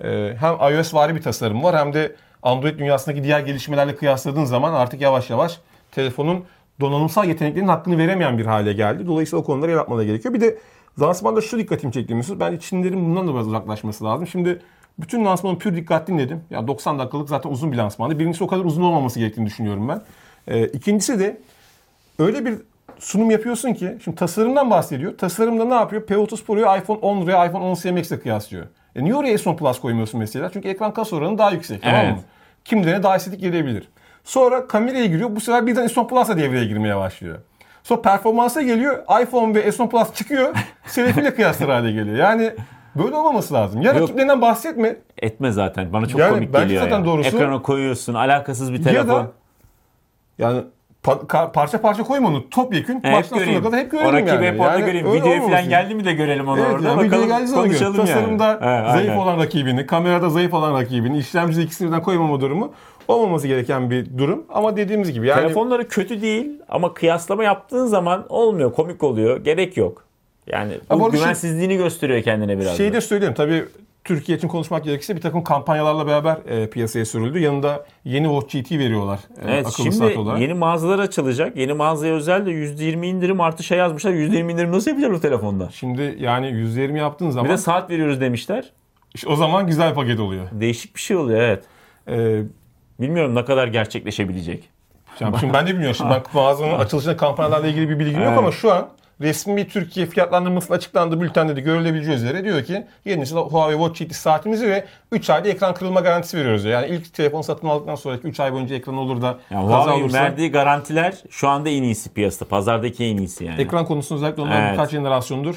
Hem iOS-vari bir tasarım var hem de Android dünyasındaki diğer gelişmelerle kıyasladığın zaman artık yavaş yavaş telefonun donanımsal yeteneklerinin hakkını veremeyen bir hale geldi. Dolayısıyla o konuları yapmaları gerekiyor. Bir de lansmanda şu dikkatimi çekti Mesut. Bence Çinlilerin bundan da biraz uzaklaşması lazım. Şimdi bütün lansmanı pür dikkat dinledim. Ya 90 dakikalık zaten uzun bir lansmandı. Birincisi o kadar uzun olmaması gerektiğini düşünüyorum ben. İkincisi de öyle bir sunum yapıyorsun ki şimdi tasarımdan bahsediyor. Tasarımda ne yapıyor? P30 Pro'yu iPhone 10 veya iPhone 10 Max ile kıyaslıyor. Niye oraya S10 Plus koymuyorsun mesela? Çünkü ekran kasa oranı daha yüksek. Tamam mı? Evet. Kimilerine daha estetik gelebilir. Sonra kameraya giriyor. Bu sefer birden S10 Plus'a devreye girmeye başlıyor. Sonra performansa geliyor. iPhone ve S10 Plus çıkıyor. Selfie ile kıyaslar hale geliyor. Yani böyle olmaması lazım. Ya rakiplerinden bahsetme. Etme zaten. Bana çok Yani komik bence geliyor zaten ya. doğrusu- Ekrana koyuyorsun. Alakasız bir telefon. Ya da Yani parça parça koyma onu. Topyekün Hep baştan göreyim. sonuna kadar hep görelim O rakibi yani. hep orada Yani göreyim. öyle Videoya falan olmaması. geldi mi de görelim onu Evet, orada. yani videoya Bakalım, geldiği zaman konuşalım görelim. yani. Tasarımda zayıf Aynen. olan rakibini, kamerada zayıf olan rakibini, işlemcide ikisini birden koymama durumu olmaması gereken bir durum. Ama dediğimiz gibi yani Telefonları kötü değil ama kıyaslama yaptığın zaman olmuyor. Komik oluyor. Gerek yok. Yani bu bu arada güvensizliğini gösteriyor kendine biraz. şeyi da. de söyleyeyim. Tabii Türkiye için konuşmak gerekirse bir takım kampanyalarla beraber piyasaya sürüldü. Yanında yeni Watch GT veriyorlar. Evet, Akıllı saat şimdi olarak. yeni mağazalar açılacak. Yeni mağazaya özel de %20 indirim artı şey yazmışlar. %20 indirim nasıl yapacağız bu telefonda? Şimdi yani %20 yaptığın Bir zaman de saat veriyoruz demişler. işte o zaman güzel paket oluyor. Değişik bir şey oluyor, evet. E, Bilmiyorum ne kadar gerçekleşebilecek. Şimdi ben de bilmiyorum. Şimdi ben mağazanın açılışında kampanyalarla ilgili bir bilgim yok Evet. ama şu an resmi bir Türkiye fiyatlandırmasının açıklandığı bültende de görülebileceği üzere diyor ki yeni nesil Huawei Watch GT saatimizi ve 3 ayda ekran kırılma garantisi veriyoruz diyor. Yani ilk telefonu satın aldıktan sonraki 3 ay boyunca ekran olur da Yani kaza Huawei'nin olursa verdiği garantiler şu anda en iyisi piyasada. Pazardaki en iyisi yani. ekran konusunda özellikle onlar Evet. birkaç jenerasyondur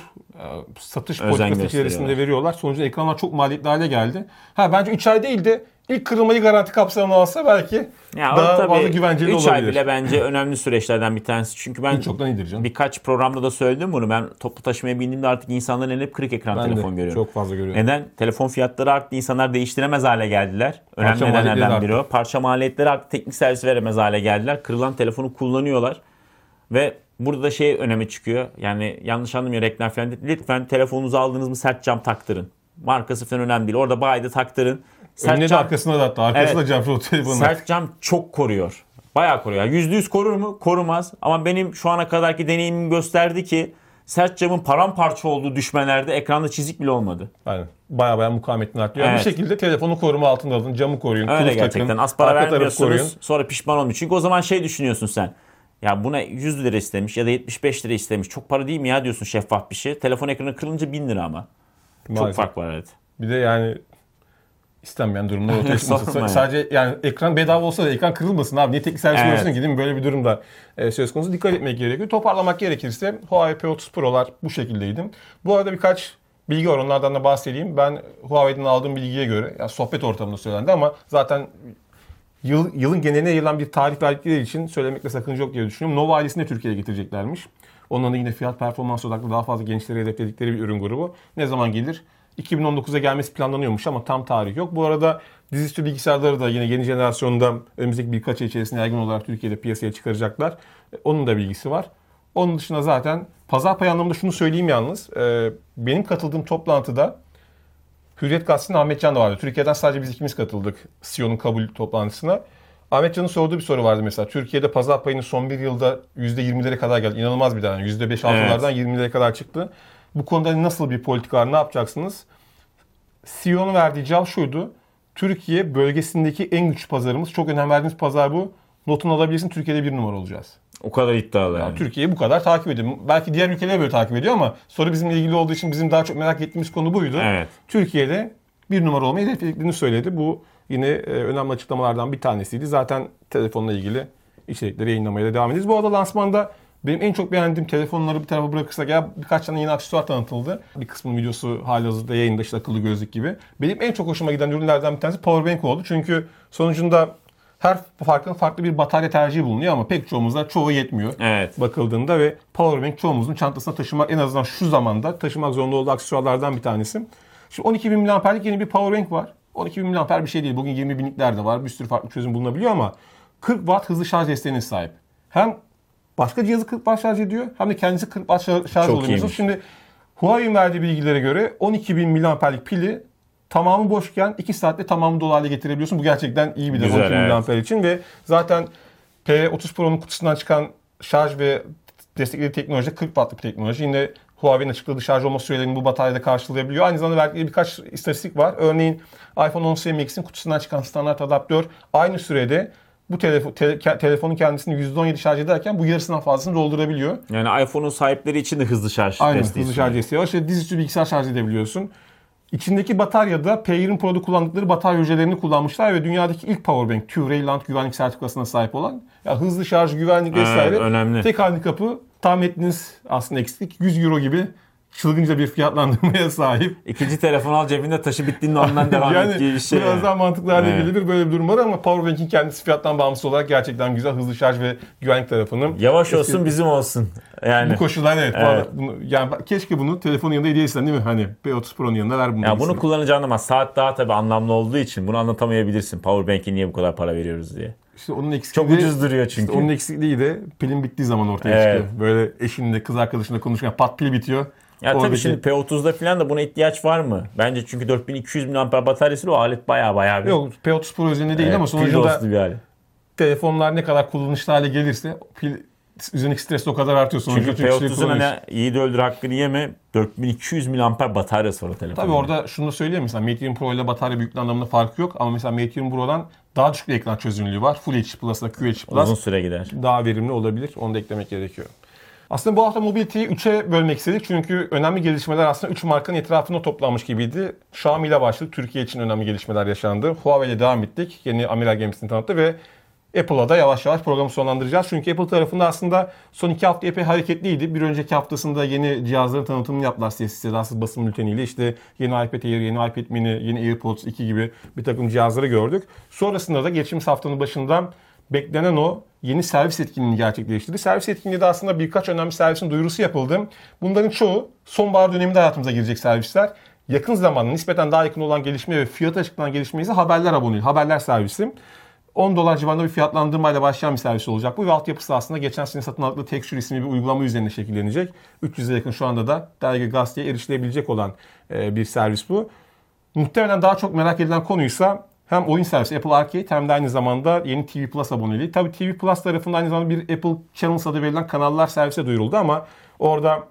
satış Özen politikası gösteriyorlar. içerisinde veriyorlar. Sonuçta ekranlar çok maliyetli hale geldi. Bence 3 ay değil de ilk kırılmayı garanti kapsamına alsa belki Ya daha tabii fazla güvenceli 3 ay olabilir. bile bence önemli süreçlerden bir tanesi. Çünkü ben Çoktan iyidir canım. birkaç programda da söyledim bunu. Ben toplu taşımaya bindiğimde artık insanların elinde hep kırık ekran Ben telefon de görüyorum. çok fazla görüyorum. Neden? Telefon fiyatları arttı. İnsanlar değiştiremez hale geldiler. Önemli Parça maliyetleri nedenlerden biri arttı. o. Parça maliyetleri arttı. Teknik servis veremez hale geldiler. Kırılan telefonu kullanıyorlar. Ve burada da şey öneme çıkıyor. Yani yanlış anlamayın reklam falan değil. Lütfen telefonunuzu aldınız mı sert cam taktırın. Markası falan önemli değil. Orada bayide taktırın. Sert Önüne de cam, arkasına da hatta. Arkası da Evet. cam o telefonun. sert cam çok koruyor. Bayağı koruyor. Yani %100 korur mu? Korumaz. Ama benim şu ana kadarki deneyimim gösterdi ki sert camın paramparça olduğu düşmelerde ekranda çizik bile olmadı. Aynen. Baya mukavemetini artırıyor. Evet. Bir şekilde telefonu koruma altında alın. Camı koruyun. Öyle kılıf gerçekten. takın, Az para arka tarafı koruyun. vermiyorsunuz sonra pişman olmuyor. Çünkü o zaman şey düşünüyorsun sen. Ya buna 100 lira istemiş ya da 75 lira istemiş. Çok para değil mi ya diyorsun şeffaf bir şey. Telefon ekranı kırılınca 1000 lira ama. Çok Maalesef. fark var, evet. Bir de yani istenmeyen durumlar ortaya çıkmasın. Sorma ya. Sadece yani ekran bedava olsa da ekran kırılmasın abi. Niye teknik servis Evet. veriyorsun ki değil mi? Böyle bir durumda söz konusu. Dikkat etmek gerekiyor. Toparlamak gerekirse Huawei P30 Pro'lar bu şekildeydi. Bu arada birkaç bilgi var. Onlardan da bahsedeyim. Ben Huawei'den aldığım bilgiye göre, yani sohbet ortamında söylendi ama zaten yılın geneline yayılan bir tarih verdikleri için söylemekte sakınca yok diye düşünüyorum. Nova ailesini de Türkiye'ye getireceklermiş. Onların da yine fiyat performans odaklı daha fazla gençlere hedefledikleri bir ürün grubu. Ne zaman gelir? 2019'a gelmesi planlanıyormuş ama tam tarih yok. Bu arada dizüstü bilgisayarları da yine yeni jenerasyonda önümüzdeki birkaç ay içerisinde yaygın olarak Türkiye'de piyasaya çıkaracaklar. Onun da bilgisi var. Onun dışında zaten pazar payı anlamında şunu söyleyeyim yalnız. Benim katıldığım toplantıda Hürriyet Gazetesi'nin Ahmet Can da vardı. Türkiye'den sadece biz ikimiz katıldık CEO'nun kabul toplantısına. Ahmet Can'ın sorduğu bir soru vardı mesela. Türkiye'de pazar payının son bir yılda %20'lere kadar geldi. İnanılmaz bir tane. %5-6'lardan 20'lere kadar çıktı. Bu konuda nasıl bir politika var, ne yapacaksınız? CEO'nun verdiği cevap şuydu. Türkiye bölgesindeki en güçlü pazarımız. Çok önem verdiğimiz pazar bu. Notunu alabilirsin, Türkiye'de bir numara olacağız. O kadar iddialı yani. Türkiye'yi bu kadar takip ediyor. Belki diğer ülkeler böyle takip ediyor ama soru bizimle ilgili olduğu için bizim daha çok merak ettiğimiz konu buydu. Evet. Türkiye'de bir numara olmayı hedeflediklerini söyledi. Bu yine önemli açıklamalardan bir tanesiydi. Zaten telefonla ilgili içerikleri yayınlamaya da devam edeceğiz. Bu arada lansmanda benim en çok beğendiğim telefonları bir tarafa bırakırsak ya birkaç tane yeni aksesuar tanıtıldı. Bir kısmının videosu halihazırda yayında, işte akıllı gözlük gibi. Benim en çok hoşuma giden ürünlerden bir tanesi powerbank oldu. Çünkü sonucunda her farklı bir batarya tercihi bulunuyor ama pek çoğumuzda çoğu yetmiyor. Evet. Bakıldığında ve powerbank çoğumuzun çantasına taşımak, en azından şu zamanda taşımak zorunda olduğu aksesuarlardan bir tanesi. Şimdi 12.000 mAh'lik yeni bir powerbank var. 12.000 mAh bir şey değil. Bugün 20 binlikler de var. Bir sürü farklı çözüm bulunabiliyor ama 40 Watt hızlı şarj desteğine sahip. Hem başka cihazı 40 Watt şarj ediyor hem de kendisi 40 Watt şarj Çok oluyor. iyiymiş. Şimdi Huawei'nin verdiği bilgilere göre 12.000 mAh'lik pili tamamı boşken 2 saatte tamamı dolu hale getirebiliyorsun. Bu gerçekten iyi bir de Güzel, 12.000 evet. mAh için ve zaten P30 Pro'nun kutusundan çıkan şarj ve desteklediği teknoloji 40 Watt'lık bir teknoloji. Yine Huawei'nin açıkladığı şarj olma sürelerini bu bataryada karşılayabiliyor. Aynı zamanda verdikleri birkaç istatistik var. Örneğin iPhone 10 Max'in kutusundan çıkan standart adaptör aynı sürede bu telefonun kendisini %17 şarj ederken bu yarısından fazlasını doldurabiliyor. Yani iPhone'un sahipleri için de hızlı şarj Aynen, desteği hızlı sunuyor. şarj desteği var. İşte dizüstü bilgisayar şarj edebiliyorsun. İçindeki bataryada P20 Pro'da kullandıkları batarya hücrelerini kullanmışlar ve dünyadaki ilk powerbank TÜV-Rheinland güvenlik sertifikasına sahip olan. Ya hızlı şarj, güvenlik vesaire. önemli. Tek handikapı tahmin ettiğiniz aslında eksiklik 100 euro gibi çılgınca bir fiyatlandırmaya sahip. İkinci telefon al cebinde, taşı bittiğinde ondan devam et gibi bir şey. Biraz daha mantıklı hale Evet. gelebilir. Böyle bir durum var ama Powerbank'in kendisi fiyattan bağımsız olarak gerçekten güzel. Hızlı şarj ve güvenlik tarafının. Yavaş olsun, bizim olsun. Yani Bu koşullar evet. Evet. Yani keşke bunu telefonun yanında hediye etsen değil mi? Hani P30 Pro'nun yanında ver bunu. ya bunu kullanacağın ama saat daha tabii anlamlı olduğu için bunu anlatamayabilirsin. Powerbank'e niye bu kadar para veriyoruz diye. İşte onun eksikliği, Çok ucuz duruyor çünkü. İşte onun eksikliği de pilin bittiği zaman ortaya Evet. çıkıyor. Böyle eşinle, kız arkadaşınla konuşurken pat pil bitiyor. Ya tabii Oradaki- şimdi P30'da falan da buna ihtiyaç var mı? Bence çünkü 4200 mAh bataryası, o alet bayağı bir. Yok, P30 Pro üzerinde değil ama pil sonucunda dostu bir alet. telefonlar ne kadar kullanışlı hale gelirse pil üzerindeki stres o kadar artıyor. Sonuçta Çünkü Türk işleri P30'un kullanış. hani iyi de öldür hakkını yeme, 4200 mAh bataryası var o telefonun. Tabii orada şunu söyleyeyim, mesela Mate 20 Pro ile batarya büyüklüğü anlamında farkı yok ama mesela Mate 20 Pro'dan daha düşük bir ekran çözünürlüğü var. Full HD Plus'la QHD Plus uzun süre gider. daha verimli olabilir. Onu da eklemek gerekiyor. Aslında bu hafta Mobility'yi 3'e bölmek istedik çünkü önemli gelişmeler aslında 3 markanın etrafında toplanmış gibiydi. Xiaomi ile başladık. Türkiye için önemli gelişmeler yaşandı. Huawei ile devam ettik. Yeni Amiral gemisini tanıttı ve Apple'a da yavaş yavaş programı sonlandıracağız. Çünkü Apple tarafında aslında son 2 hafta epey hareketliydi. Bir önceki haftasında yeni cihazların tanıtımını yaptılar sessiz sedasız basın bülteniyle. İşte yeni iPad Air, yeni iPad Mini, yeni AirPods 2 gibi bir takım cihazları gördük. Sonrasında da geçtiğimiz haftanın başından beklenen o yeni servis etkinliğini gerçekleştirdi. Servis etkinliği de aslında birkaç önemli servisin duyurusu yapıldı. Bunların çoğu sonbahar döneminde hayatımıza girecek servisler. Yakın zamanda nispeten daha yakın olan gelişme ve fiyatı açıklanan gelişme ise haberler aboneliği, haberler servisi. $10 civarında bir fiyatlandırmayla başlayan bir servis olacak. Bu ve altyapısı aslında geçen sene satın aldıkları Texture isimli bir uygulama üzerine şekillenecek. 300'e yakın şu anda da dergi gazeteye erişilebilecek olan bir servis bu. Muhtemelen daha çok merak edilen konuysa hem oyun servisi Apple Arcade hem de aynı zamanda yeni TV Plus aboneliği. Tabii TV Plus tarafında aynı zamanda bir Apple Channels adı verilen kanallar servise duyuruldu ama orada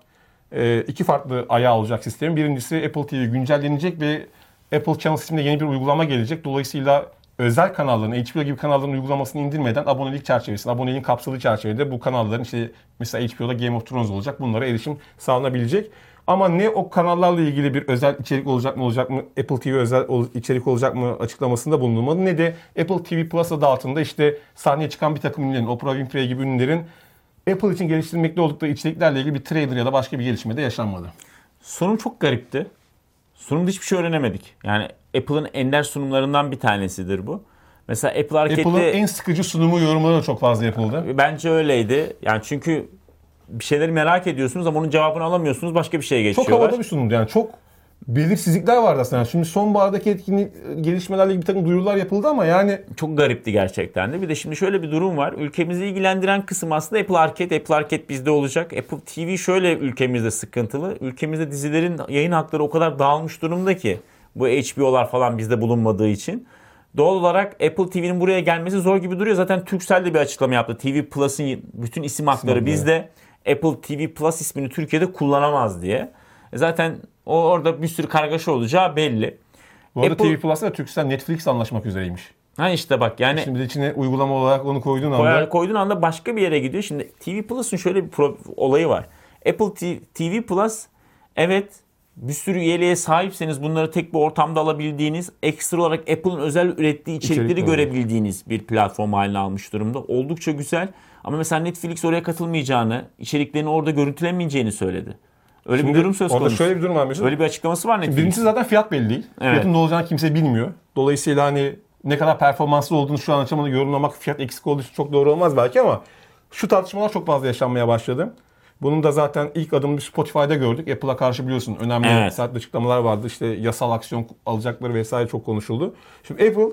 iki farklı ayağı olacak sistemin. Birincisi Apple TV güncellenecek ve Apple Channels isminde yeni bir uygulama gelecek. Dolayısıyla özel kanalların, HBO gibi kanalların uygulamasını indirmeden abonelik çerçevesinde, aboneliğin kapsadığı çerçevede bu kanalların işte mesela HBO'da Game of Thrones olacak. Bunlara erişim sağlanabilecek. Ama ne o kanallarla ilgili bir özel içerik olacak mı, Apple TV özel içerik olacak mı açıklamasında bulunulmadı. Ne de Apple TV Plus adı altında işte sahneye çıkan bir takım ünlülerin, Oprah Winfrey gibi ünlülerin Apple için geliştirmekte oldukları içeriklerle ilgili bir trailer ya da başka bir gelişme de yaşanmadı. Sunum çok garipti. Sunumda hiçbir şey öğrenemedik. Yani Apple'ın ender sunumlarından bir tanesidir bu. Mesela Apple Apple'ın Arcade'de en sıkıcı sunumu yorumları da çok fazla yapıldı. bence öyleydi. Yani çünkü bir şeyleri merak ediyorsunuz ama onun cevabını alamıyorsunuz. Başka bir şeye Çok geçiyorlar. havada bir sunumdu yani. Çok belirsizlikler vardı aslında. Şimdi sonbahardaki etkinlik gelişmelerle ilgili bir takım duyurular yapıldı ama yani Çok garipti gerçekten de. Bir de şimdi şöyle bir durum var. Ülkemizi ilgilendiren kısım aslında Apple Arcade. Apple Arcade bizde olacak. Apple TV şöyle ülkemizde sıkıntılı. Ülkemizde dizilerin yayın hakları o kadar dağılmış durumda ki. Bu HBO'lar falan bizde bulunmadığı için. Doğal olarak Apple TV'nin buraya gelmesi zor gibi duruyor. Zaten Turkcell de bir açıklama yaptı. TV Plus'ın bütün isim hakları hakları. bizde. Apple TV Plus ismini Türkiye'de kullanamaz diye. Zaten orada bir sürü kargaşa olacağı belli. bu arada Apple- TV Plus'la Turkcell Netflix anlaşmak üzereymiş. Ha işte bak yani Şimdi de içine uygulama olarak onu koyduğun anda koyduğun anda başka bir yere gidiyor. Şimdi TV Plus'un şöyle bir olayı var. Apple TV Plus evet bir sürü üyeliğe sahipseniz bunları tek bir ortamda alabildiğiniz, ekstra olarak Apple'ın özel ürettiği içerikleri İçerikler. görebildiğiniz bir platform haline almış durumda. Oldukça güzel. Ama mesela Netflix oraya katılmayacağını, içeriklerini orada görüntülemeyeceğini söyledi. Öyle bir durum söz orada konusu. şöyle bir durum var Mesut. Öyle bir açıklaması var Netflix'in. Birincisi zaten fiyat belli değil. Evet. Fiyatın ne olacağını kimse bilmiyor. Dolayısıyla hani ne kadar performanslı olduğunu şu an açamadan yorumlamak fiyat eksik olduğu için çok doğru olmaz belki ama şu tartışmalar çok fazla yaşanmaya başladı. Bunun da zaten ilk adımını Spotify'da gördük. Apple'a karşı biliyorsun önemli Evet. sert açıklamalar vardı. İşte yasal aksiyon alacakları vesaire çok konuşuldu. Şimdi Apple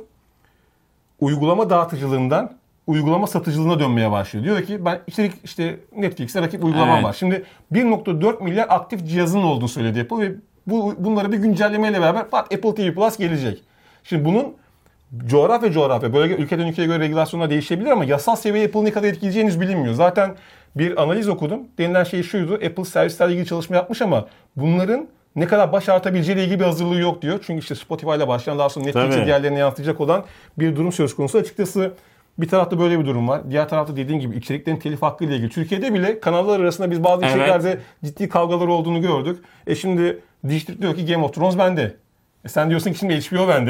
uygulama dağıtıcılığından uygulama satıcılığına dönmeye başlıyor. Diyor ki ben içerik işte Netflix'e rakip uygulamam Evet. var. Şimdi 1.4 milyar aktif cihazın olduğunu söyledi Apple ve bunları bir güncellemeyle beraber Apple TV Plus gelecek. Şimdi bunun coğrafya bölge ülkeden ülkeye göre regülasyonlar değişebilir ama yasal seviyeye Apple'ı ne kadar etkileyeceği henüz bilinmiyor. Zaten bir analiz okudum. Denilen şey şuydu. Apple servislerle ilgili çalışma yapmış ama bunların ne kadar baş artabileceğiyle ilgili bir hazırlığı yok diyor. Çünkü işte Spotify ile başlayan daha sonra Netflix'e Tabii. diğerlerine yansıtacak olan bir durum söz konusu. Açıkçası bir tarafta böyle bir durum var. Diğer tarafta dediğin gibi içeriklerin telif hakkı ile ilgili. Türkiye'de bile kanallar arasında biz bazı içeriklerde ciddi kavgalar olduğunu gördük. Şimdi Dijital diyor ki Game of Thrones bende. Sen diyorsun ki şimdi HBO bende.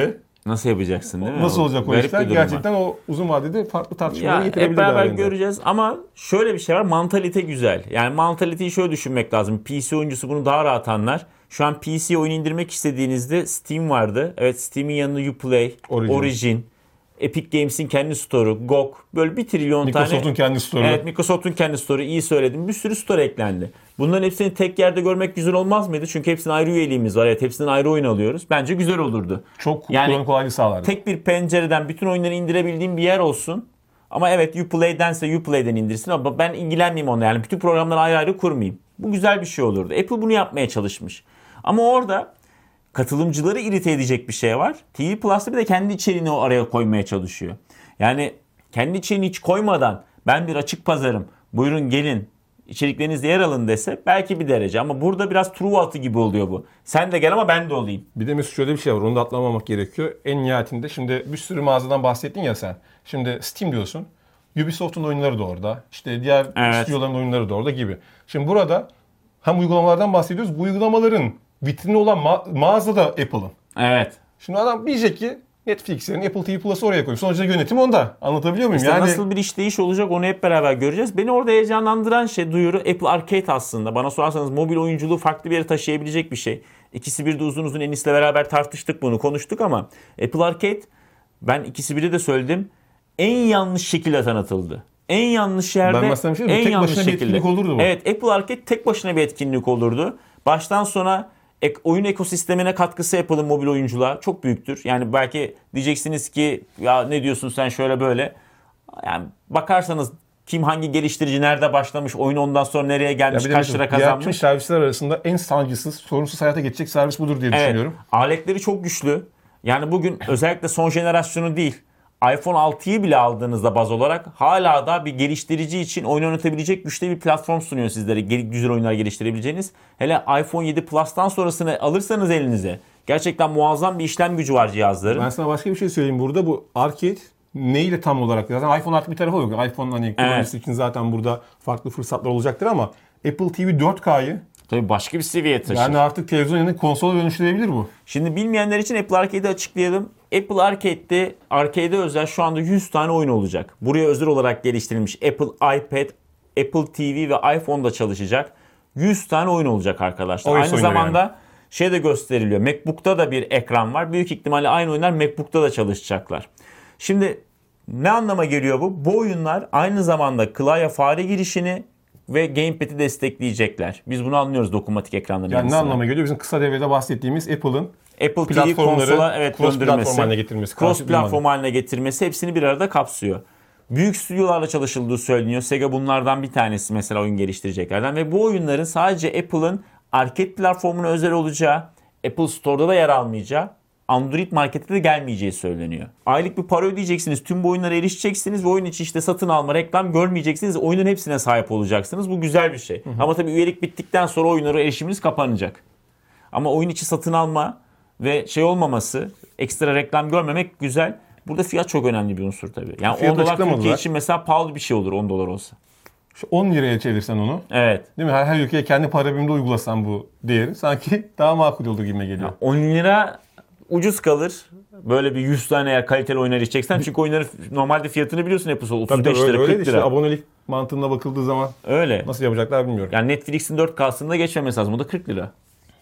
Nasıl yapacaksın değil mi? Nasıl olacak o Garip işler? bir durum var. Gerçekten o uzun vadede farklı tartışmaları Ya hep getirebilir beraber beraberinde. göreceğiz ama şöyle bir şey var. Mantalite güzel. Yani mantaliteyi şöyle düşünmek lazım. PC oyuncusu bunu daha rahat anlar. Şu an PC oyun indirmek istediğinizde Steam vardı. Evet, Steam'in yanında Uplay, Origin, Epic Games'in kendi store'u, GOG, böyle 1 trilyon tane. Microsoft'un kendi store'u. Evet, Microsoft'un kendi store'u, iyi söyledim. Bir sürü store eklendi. Bunların hepsini tek yerde görmek güzel olmaz mıydı? Çünkü hepsinin ayrı üyeliğimiz var. Evet, hepsinden ayrı oyun alıyoruz. Bence güzel olurdu. Çok Yani kullanım kolaylığı sağlardı. Tek bir pencereden bütün oyunları indirebildiğim bir yer olsun. Ama evet, Uplay'dense Uplay'den indirsin ama ben ilgilenmeyeyim onunla. Yani bütün programları ayrı ayrı kurmayayım. Bu güzel bir şey olurdu. Apple bunu yapmaya çalışmış. Ama orada katılımcıları irite edecek bir şey var. TV Plus'ta bir de kendi içeriğini o araya koymaya çalışıyor. Yani kendi içeriğini hiç koymadan ben bir açık pazarım, buyurun gelin içeriklerinizde yer alın dese belki bir derece. Ama burada biraz Truva atı gibi oluyor bu. Sen de gel ama ben de olayım. Bir de Mesut şöyle bir şey var. Onu da atlamamak gerekiyor. En nihayetinde şimdi bir sürü mağazadan bahsettin ya sen. Şimdi Steam diyorsun. Ubisoft'un oyunları da orada. İşte diğer stüdyoların oyunları da orada gibi. Şimdi burada hem uygulamalardan bahsediyoruz. Bu uygulamaların vitrini olan mağaza da Apple'ın. Evet. Şimdi adam diyecek ki Netflix'in Apple TV Plus'ı oraya koyuyor. Sonuçta yönetim onda. Anlatabiliyor muyum? İşte yani nasıl bir işleyiş olacak onu hep beraber göreceğiz. Beni orada heyecanlandıran şey duyuru Apple Arcade aslında. Bana sorarsanız mobil oyunculuğu farklı bir yere taşıyabilecek bir şey. İkisi bir de uzun uzun Enis'le beraber tartıştık bunu, konuştuk ama Apple Arcade, ben ikisi biri de söyledim, en yanlış şekilde tanıtıldı. En yanlış yerde, ben mesela bir şey en tek yanlış başına bir şekilde. etkinlik olurdu bu. Evet, Apple Arcade tek başına bir etkinlik olurdu. Baştan sona oyun ekosistemine katkısı Apple'ın mobil oyunculuğa çok büyüktür. Yani belki diyeceksiniz ki ya ne diyorsun sen şöyle böyle. Yani bakarsanız kim hangi geliştirici nerede başlamış, oyun ondan sonra nereye gelmiş, kaç lira diğer tüm kazanmış. servisler arasında en sancısız, sorunsuz hayata geçecek servis budur diye düşünüyorum. Aletleri çok güçlü. Yani bugün özellikle son jenerasyonu değil, iPhone 6'yı bile aldığınızda baz olarak hala da bir geliştirici için oyun oynatabilecek güçlü bir platform sunuyor sizlere. Güzel oyunlar geliştirebileceğiniz. Hele iPhone 7 Plus'tan sonrasını alırsanız elinize gerçekten muazzam bir işlem gücü var cihazların. Ben sana başka bir şey söyleyeyim burada. Bu Arcade neyle tam olarak? Zaten iPhone artık bir tarafı yok. iPhone hani kullanıcısı için zaten burada farklı fırsatlar olacaktır ama Apple TV 4K'yı Tabii başka bir seviyeye taşır. yani artık televizyon yerine konsola dönüştürebilir bu. Şimdi bilmeyenler için Apple Arcade'i açıklayalım. Apple Arcade'e özel şu anda 100 tane oyun olacak. Buraya özel olarak geliştirilmiş Apple iPad, Apple TV ve iPhone'da çalışacak 100 tane oyun olacak arkadaşlar. Oyun Aynı zamanda şey de gösteriliyor. MacBook'ta da bir ekran var. Büyük ihtimalle aynı oyunlar MacBook'ta da çalışacaklar. Şimdi ne anlama geliyor bu? Bu oyunlar aynı zamanda klavye fare girişini ve gamepad'i destekleyecekler. Biz bunu anlıyoruz dokunmatik ekranların Yani ne yanısına. anlama geliyor? Bizim kısa devrede bahsettiğimiz Apple'ın Apple TV platformları konsola cross platform döndürmesi, haline getirmesi. cross platform haline getirmesi hepsini bir arada kapsıyor. Büyük stüdyolarla çalışıldığı söyleniyor. Sega bunlardan bir tanesi mesela oyun geliştireceklerden ve bu oyunların sadece Apple'ın arcade platformuna özel olacağı, Apple Store'da da yer almayacağı, Android markete de gelmeyeceği söyleniyor. Aylık bir para ödeyeceksiniz, tüm bu oyunlara erişeceksiniz ve oyun içi işte satın alma, reklam görmeyeceksiniz. Oyunun hepsine sahip olacaksınız. Bu güzel bir şey. Ama tabii üyelik bittikten sonra oyunlara erişiminiz kapanacak. Ama oyun içi satın alma ve şey olmaması, ekstra reklam görmemek güzel. Burada fiyat çok önemli bir unsur tabii. Yani Fiyat 10 dolar açıklamadılar. Türkiye için mesela pahalı bir şey olur 10 dolar olsa. Şu 10 liraya çevirsen onu. Evet. Değil mi? Her ülkeye kendi para biriminde uygulasan bu değeri sanki daha makul olur gibime geliyor. 10 lira ucuz kalır. Böyle bir 100 tane eğer kaliteli oyunlar içeceksen. Çünkü oyunların normalde fiyatını biliyorsun Apple Store. 35 lira, 40 lira. Işte, abonelik mantığına bakıldığı zaman Öyle. nasıl yapacaklar bilmiyorum. Yani Netflix'in 4K'sında geçmemesi lazım. O da 40 lira.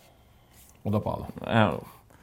O da pahalı. Yani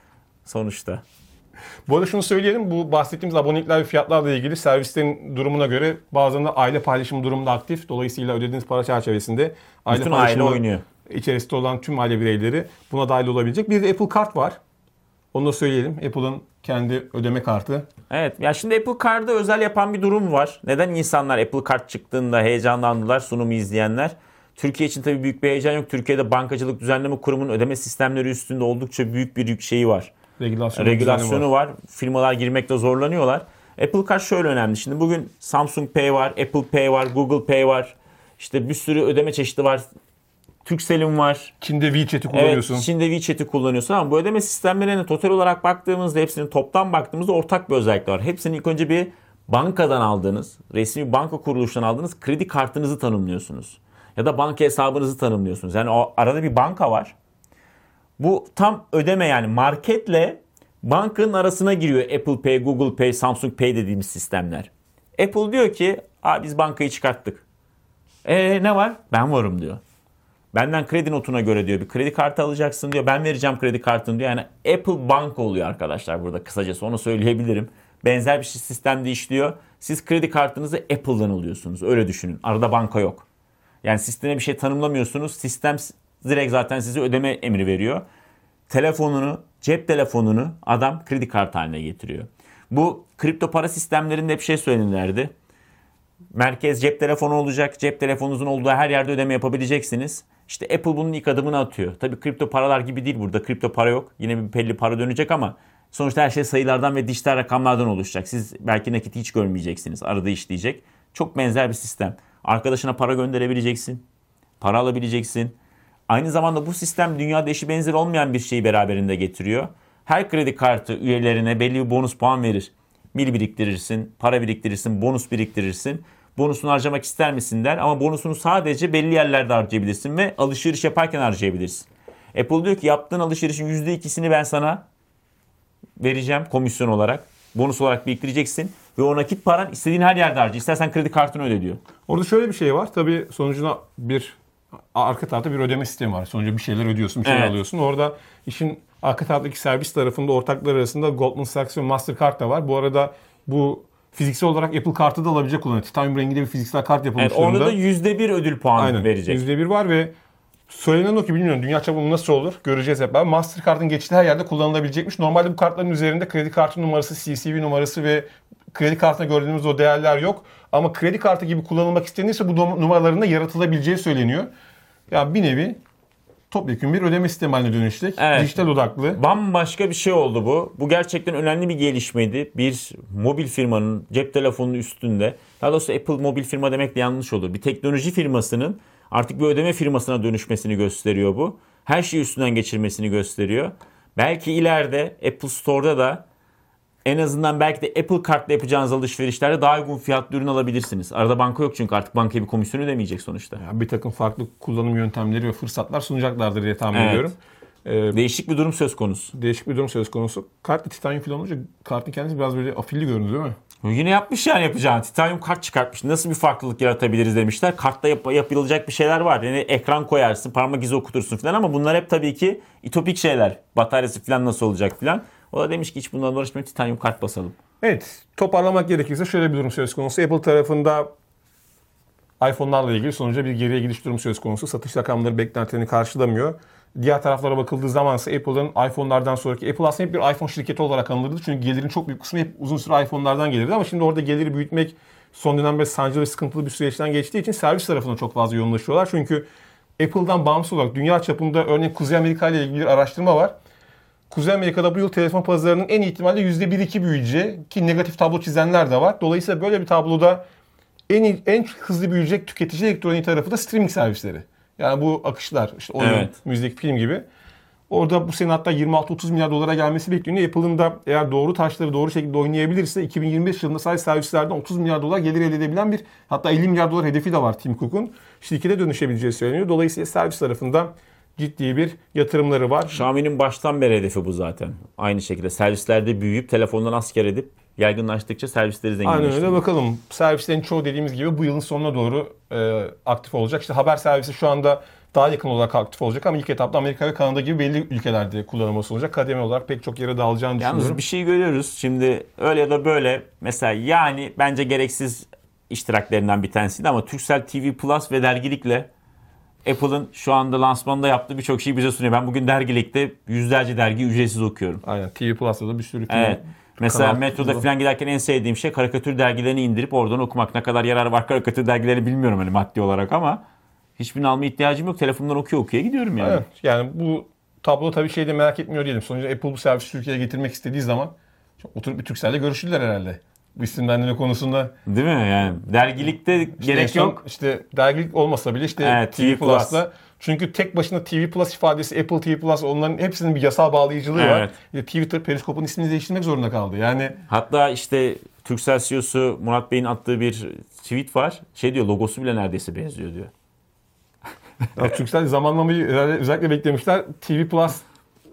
sonuçta. Bu arada şunu söyleyelim. Bu bahsettiğimiz abonelikler ve fiyatlarla ilgili servislerin durumuna göre bazılarında aile paylaşımı durumunda aktif. Dolayısıyla ödediğiniz para çerçevesinde Bütün aile oynuyor. içerisinde olan tüm aile bireyleri buna dahil olabilecek. Bir de Apple Kart var. Onu da söyleyelim. Apple'ın kendi ödeme kartı. Evet. Ya şimdi Apple Card'ı özel yapan bir durum var. Neden insanlar Apple Card çıktığında heyecanlandılar, sunumu izleyenler? Türkiye için tabii büyük bir heyecan yok. Türkiye'de Bankacılık Düzenleme Kurumu'nun ödeme sistemleri üstünde oldukça büyük bir şeyi var. Regülasyonu var. Firmalar girmekte zorlanıyorlar. Apple Card şöyle önemli. Şimdi bugün Samsung Pay var, Apple Pay var, Google Pay var. İşte bir sürü ödeme çeşidi var. Turkcell'in var. Çin'de WeChat'i kullanıyorsun. Evet, Çin'de WeChat'i kullanıyorsun ama bu ödeme sistemlerine total olarak baktığımızda hepsinin toptan baktığımızda ortak bir özellik var. Hepsinin ilk önce bir bankadan aldığınız, resmi banka kuruluşundan aldığınız kredi kartınızı tanımlıyorsunuz. Ya da banka hesabınızı tanımlıyorsunuz. Yani o arada bir banka var. Bu tam ödeme yani marketle Bankanın arasına giriyor Apple Pay, Google Pay, Samsung Pay dediğimiz sistemler. Apple diyor ki biz bankayı çıkarttık. Ne var? Ben varım diyor. Benden kredi notuna göre diyor bir kredi kartı alacaksın diyor. Ben vereceğim kredi kartını diyor. Yani Apple banka oluyor arkadaşlar burada kısacası onu söyleyebilirim. Benzer bir sistemde işliyor. Siz kredi kartınızı Apple'dan alıyorsunuz. Öyle düşünün. Arada banka yok. Yani sisteme bir şey tanımlamıyorsunuz. Sistem direkt zaten size ödeme emri veriyor. Cep telefonunu adam kredi kartı haline getiriyor. Bu kripto para sistemlerinde bir şey söylenirlerdi. Merkez cep telefonu olacak. Cep telefonunuzun olduğu her yerde ödeme yapabileceksiniz. İşte Apple bunun ilk adımını atıyor. Tabii kripto paralar gibi değil burada. Kripto para yok. Yine bir belli para dönecek ama sonuçta her şey sayılardan ve dijital rakamlardan oluşacak. Siz belki nakit hiç görmeyeceksiniz. Arada işleyecek. Çok benzer bir sistem. Arkadaşına para gönderebileceksin. Para alabileceksin. Aynı zamanda bu sistem dünyada eşi benzeri olmayan bir şeyi beraberinde getiriyor. Her kredi kartı üyelerine belli bir bonus puan verir. Mil biriktirirsin, para biriktirirsin, bonus biriktirirsin. Bonusunu harcamak ister misin der ama bonusunu sadece belli yerlerde harcayabilirsin ve alışveriş yaparken harcayabilirsin. Apple diyor ki yaptığın alışverişin %2'sini ben sana vereceğim komisyon olarak. Bonus olarak biriktireceksin ve o nakit paran istediğin her yerde harca. İstersen kredi kartını öde diyor. Orada şöyle bir şey var. Tabii sonucuna arka tarafta bir ödeme sistemi var. Sonuçta bir şeyler ödüyorsun, bir şeyler alıyorsun. Orada işin arka taraftaki servis tarafında ortaklar arasında Goldman Sachs ve Mastercard da var. Bu arada bu fiziksel olarak Apple kartı da alabilecek olan titanyum renginde bir fiziksel kart yapılmış durumda. Orada da %1 ödül puanı verecek. %1 var ve söylenen o ki bilmiyorum dünya çapında nasıl olur göreceğiz hep. Mastercard'ın geçtiği her yerde kullanılabilecekmiş. Normalde bu kartların üzerinde kredi kartı numarası, CCV numarası ve kredi kartına gördüğümüz o değerler yok. Ama kredi kartı gibi kullanılmak istenirse bu numaraların da yaratılabileceği söyleniyor. Yani bir nevi topyekun bir ödeme sistemi haline dönüşecek. Evet. Dijital odaklı. Bambaşka bir şey oldu bu. Bu gerçekten önemli bir gelişmeydi. Bir mobil firmanın cep telefonunun üstünde, daha doğrusu Apple mobil firma demek de yanlış olur. Bir teknoloji firmasının artık bir ödeme firmasına dönüşmesini gösteriyor bu. Her şeyi üstünden geçirmesini gösteriyor. Belki ileride Apple Store'da da en azından belki de Apple Kart'la yapacağınız alışverişlerde daha uygun fiyatlı ürün alabilirsiniz. Arada banka yok çünkü artık bankaya bir komisyon ödemeyecek sonuçta. Yani bir takım farklı kullanım yöntemleri ve fırsatlar sunacaklardır diye tahmin ediyorum. Değişik bir durum söz konusu. Değişik bir durum söz konusu. Kart da titanyum falan olunca kartın kendisi biraz böyle afilli görünüyor değil mi? Yine yapmış yani yapacağını. Titanyum kart çıkartmış. Nasıl bir farklılık yaratabiliriz demişler. Kartta yapılacak bir şeyler var. Yani ekran koyarsın, parmak izi okutursun falan ama bunlar hep tabii ki ütopik şeyler. Bataryası falan nasıl olacak falan. O da demiş ki hiç bundan uğraşmayalım, titanyum kart basalım. Evet, toparlamak gerekirse şöyle bir durum söz konusu. Apple tarafında iPhone'larla ilgili sonuçta bir geriye gidiş durumu söz konusu. Satış rakamları beklentilerini karşılamıyor. Diğer taraflara bakıldığı zaman ise Apple'ın iPhone'lardan sonraki... Apple aslında hep bir iPhone şirketi olarak anılırdı. Çünkü gelirin çok büyük kısmı hep uzun süre iPhone'lardan gelirdi. Ama şimdi orada geliri büyütmek son dönemde sancılı ve sıkıntılı bir süreçten geçtiği için servis tarafına çok fazla yoğunlaşıyorlar. Çünkü Apple'dan bağımsız olarak dünya çapında örneğin Kuzey Amerika ile ilgili bir araştırma var. Kuzey Amerika'da bu yıl telefon pazarının en ihtimalle %1-2 büyüyeceği ki negatif tablo çizenler de var. Dolayısıyla böyle bir tabloda en hızlı büyüyecek tüketici elektroniği tarafı da streaming servisleri. Yani bu akışlar, işte oyun, müzik, film gibi. Orada bu sene hatta 26-30 milyar dolara gelmesi bekleniyor. Apple'ın da eğer doğru taşları doğru şekilde oynayabilirse 2025 yılında sadece servislerden 30 milyar dolar gelir elde edebilen bir hatta 50 milyar dolar hedefi de var Tim Cook'un. Şirkete dönüşebileceği söyleniyor. Dolayısıyla servis tarafında ciddi bir yatırımları var. Xiaomi'nin baştan beri hedefi bu zaten. Aynı şekilde servislerde büyüyüp telefondan asker edip yaygınlaştıkça servisleri zenginleştiriyor. Aynen öyle bakalım. Servislerin çoğu dediğimiz gibi bu yılın sonuna doğru aktif olacak. İşte haber servisi şu anda daha yakın olarak aktif olacak ama ilk etapta Amerika ve Kanada gibi belli ülkelerde kullanılması olacak. Kademe olarak pek çok yere dağılacağını düşünüyorum. Yalnız bir şey görüyoruz. Şimdi öyle ya da böyle mesela yani bence gereksiz iştiraklerinden bir tanesiydi ama Turkcell TV Plus ve dergilikle Apple'ın şu anda lansmanında yaptığı birçok şeyi bize sunuyor. Ben bugün dergilikte yüzlerce dergi ücretsiz okuyorum. Aynen. TV Plus'ta da bir sürü film. Evet. Mesela metroda falan giderken en sevdiğim şey karikatür dergilerini indirip oradan okumak. Ne kadar yararı var karikatür dergileri bilmiyorum hani maddi olarak ama hiçbirini almaya ihtiyacım yok. Telefondan okuya gidiyorum yani. Evet. Yani bu tablo tabii şeyde merak etmiyor değilim. Sonuçta Apple bu servisi Türkiye'ye getirmek istediği zaman oturup bir Turkcell'le görüşürler herhalde. Bu isimlendirme konusunda. Değil mi? Yani dergilikte gerek yok. İşte dergilik olmasa bile işte Evet, TV Plus'la. Çünkü tek başına TV Plus ifadesi, Apple TV Plus onların hepsinin bir yasal bağlayıcılığı var. Twitter, Periskop'un ismini değiştirmek zorunda kaldı. Yani hatta işte Turkcell CEO'su Murat Bey'in attığı bir tweet var. Şey diyor logosu bile neredeyse benziyor diyor. Turkcell zamanlamayı özellikle beklemişler. TV Plus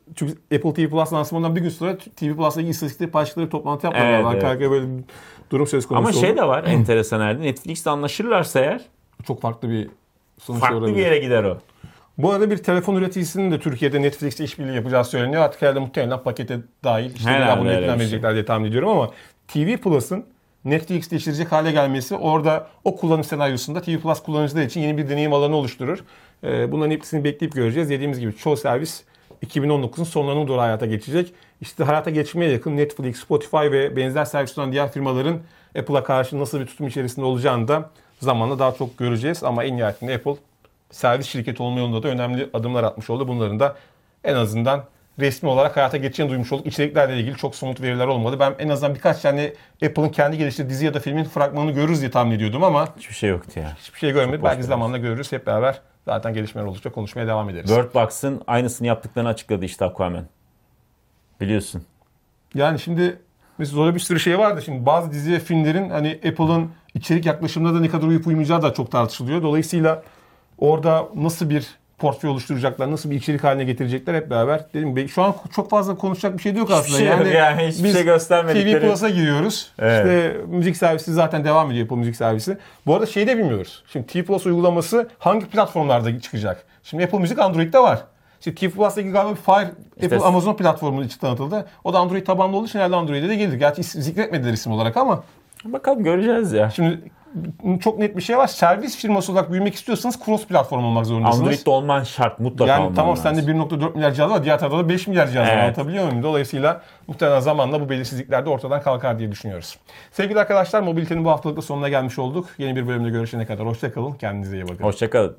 çünkü Apple TV Plus lansmanından bir gün sonra TV Plus'la ilgili istatistikleri paylaştıkları toplantı yapmadılar. Evet, Arka evet. arkaya böyle bir durum söz konusu Ama oldu. şey de var enteresan halde. Netflix'le anlaşırlarsa eğer Çok farklı bir sonuç farklı olabilir. bir yere gider o. Bu arada bir telefon üreticisinin de Türkiye'de Netflix'te işbirliği yapacağı söyleniyor. Artık herhalde muhtemelen pakete dahil. İşte bir Herhalde abonelikten öyle bir şey. verecekler diye tahmin ediyorum ama TV Plus'ın Netflix'te işleyecek hale gelmesi orada o kullanım senaryosunda TV Plus kullanıcılar için yeni bir deneyim alanı oluşturur. Bunların hepsini bekleyip göreceğiz. Dediğimiz gibi çoğu servis 2019'un sonlarına doğru hayata geçecek. İşte hayata geçmeye yakın Netflix, Spotify ve benzer servis sunan diğer firmaların Apple'a karşı nasıl bir tutum içerisinde olacağını da zamanla daha çok göreceğiz. Ama en nihayetinde Apple servis şirketi olma yolunda da önemli adımlar atmış oldu. Bunların da en azından resmi olarak hayata geçeceğini duymuş olduk. İçeriklerle ilgili çok somut veriler olmadı. Ben en azından birkaç tane Apple'ın kendi geliştirdiği dizi ya da filmin fragmanını görürüz diye tahmin ediyordum ama Hiçbir şey yoktu ya. hiçbir şey görmedik. boş Belki biraz. zamanla görürüz. Hep beraber zaten gelişmeler oldukça konuşmaya devam ederiz. Bird Box'ın aynısını yaptıklarını açıkladı işte Aquaman. Biliyorsun. Yani şimdi mesela orada bir sürü şey vardı. Şimdi bazı dizi ve filmlerin hani Apple'ın içerik yaklaşımında da ne kadar uyup uymayacağı da çok tartışılıyor. Dolayısıyla orada nasıl bir portföy oluşturacaklar, nasıl bir içerik haline getirecekler hep beraber. Dedim ben şu an çok fazla konuşacak bir şey de yok aslında. şey yok yani, hiçbir biz şey göstermedikleri. TV Plus'a giriyoruz. Evet. İşte müzik servisi zaten devam ediyor, Apple Müzik Servisi. Bu arada şeyi de bilmiyoruz. Şimdi TV Plus uygulaması hangi platformlarda çıkacak? Şimdi Apple Müzik Android'de var. Şimdi TV Plus'la ilgili galiba bir Fire, Apple Amazon platformunun için tanıtıldı. O da Android tabanlı olduğu için herhalde Android'e de gelir. Gerçi zikretmediler isim olarak ama Bakalım göreceğiz ya. şimdi çok net bir şey var. Servis firması olarak büyümek istiyorsanız cross platform olmak zorundasınız. Android'de olman şart. Mutlaka Yani olman tamam lazım. sende 1.4 milyar cihaz var. Diğer tarafta da 5 milyar cihaz var. Evet. Anlatabiliyor muyum? Dolayısıyla muhtemelen zamanla bu belirsizlikler de ortadan kalkar diye düşünüyoruz. Sevgili arkadaşlar, mobilitenin bu haftalıkta sonuna gelmiş olduk. Yeni bir bölümde görüşene kadar hoşça kalın. Kendinize iyi bakın. Hoşça kalın.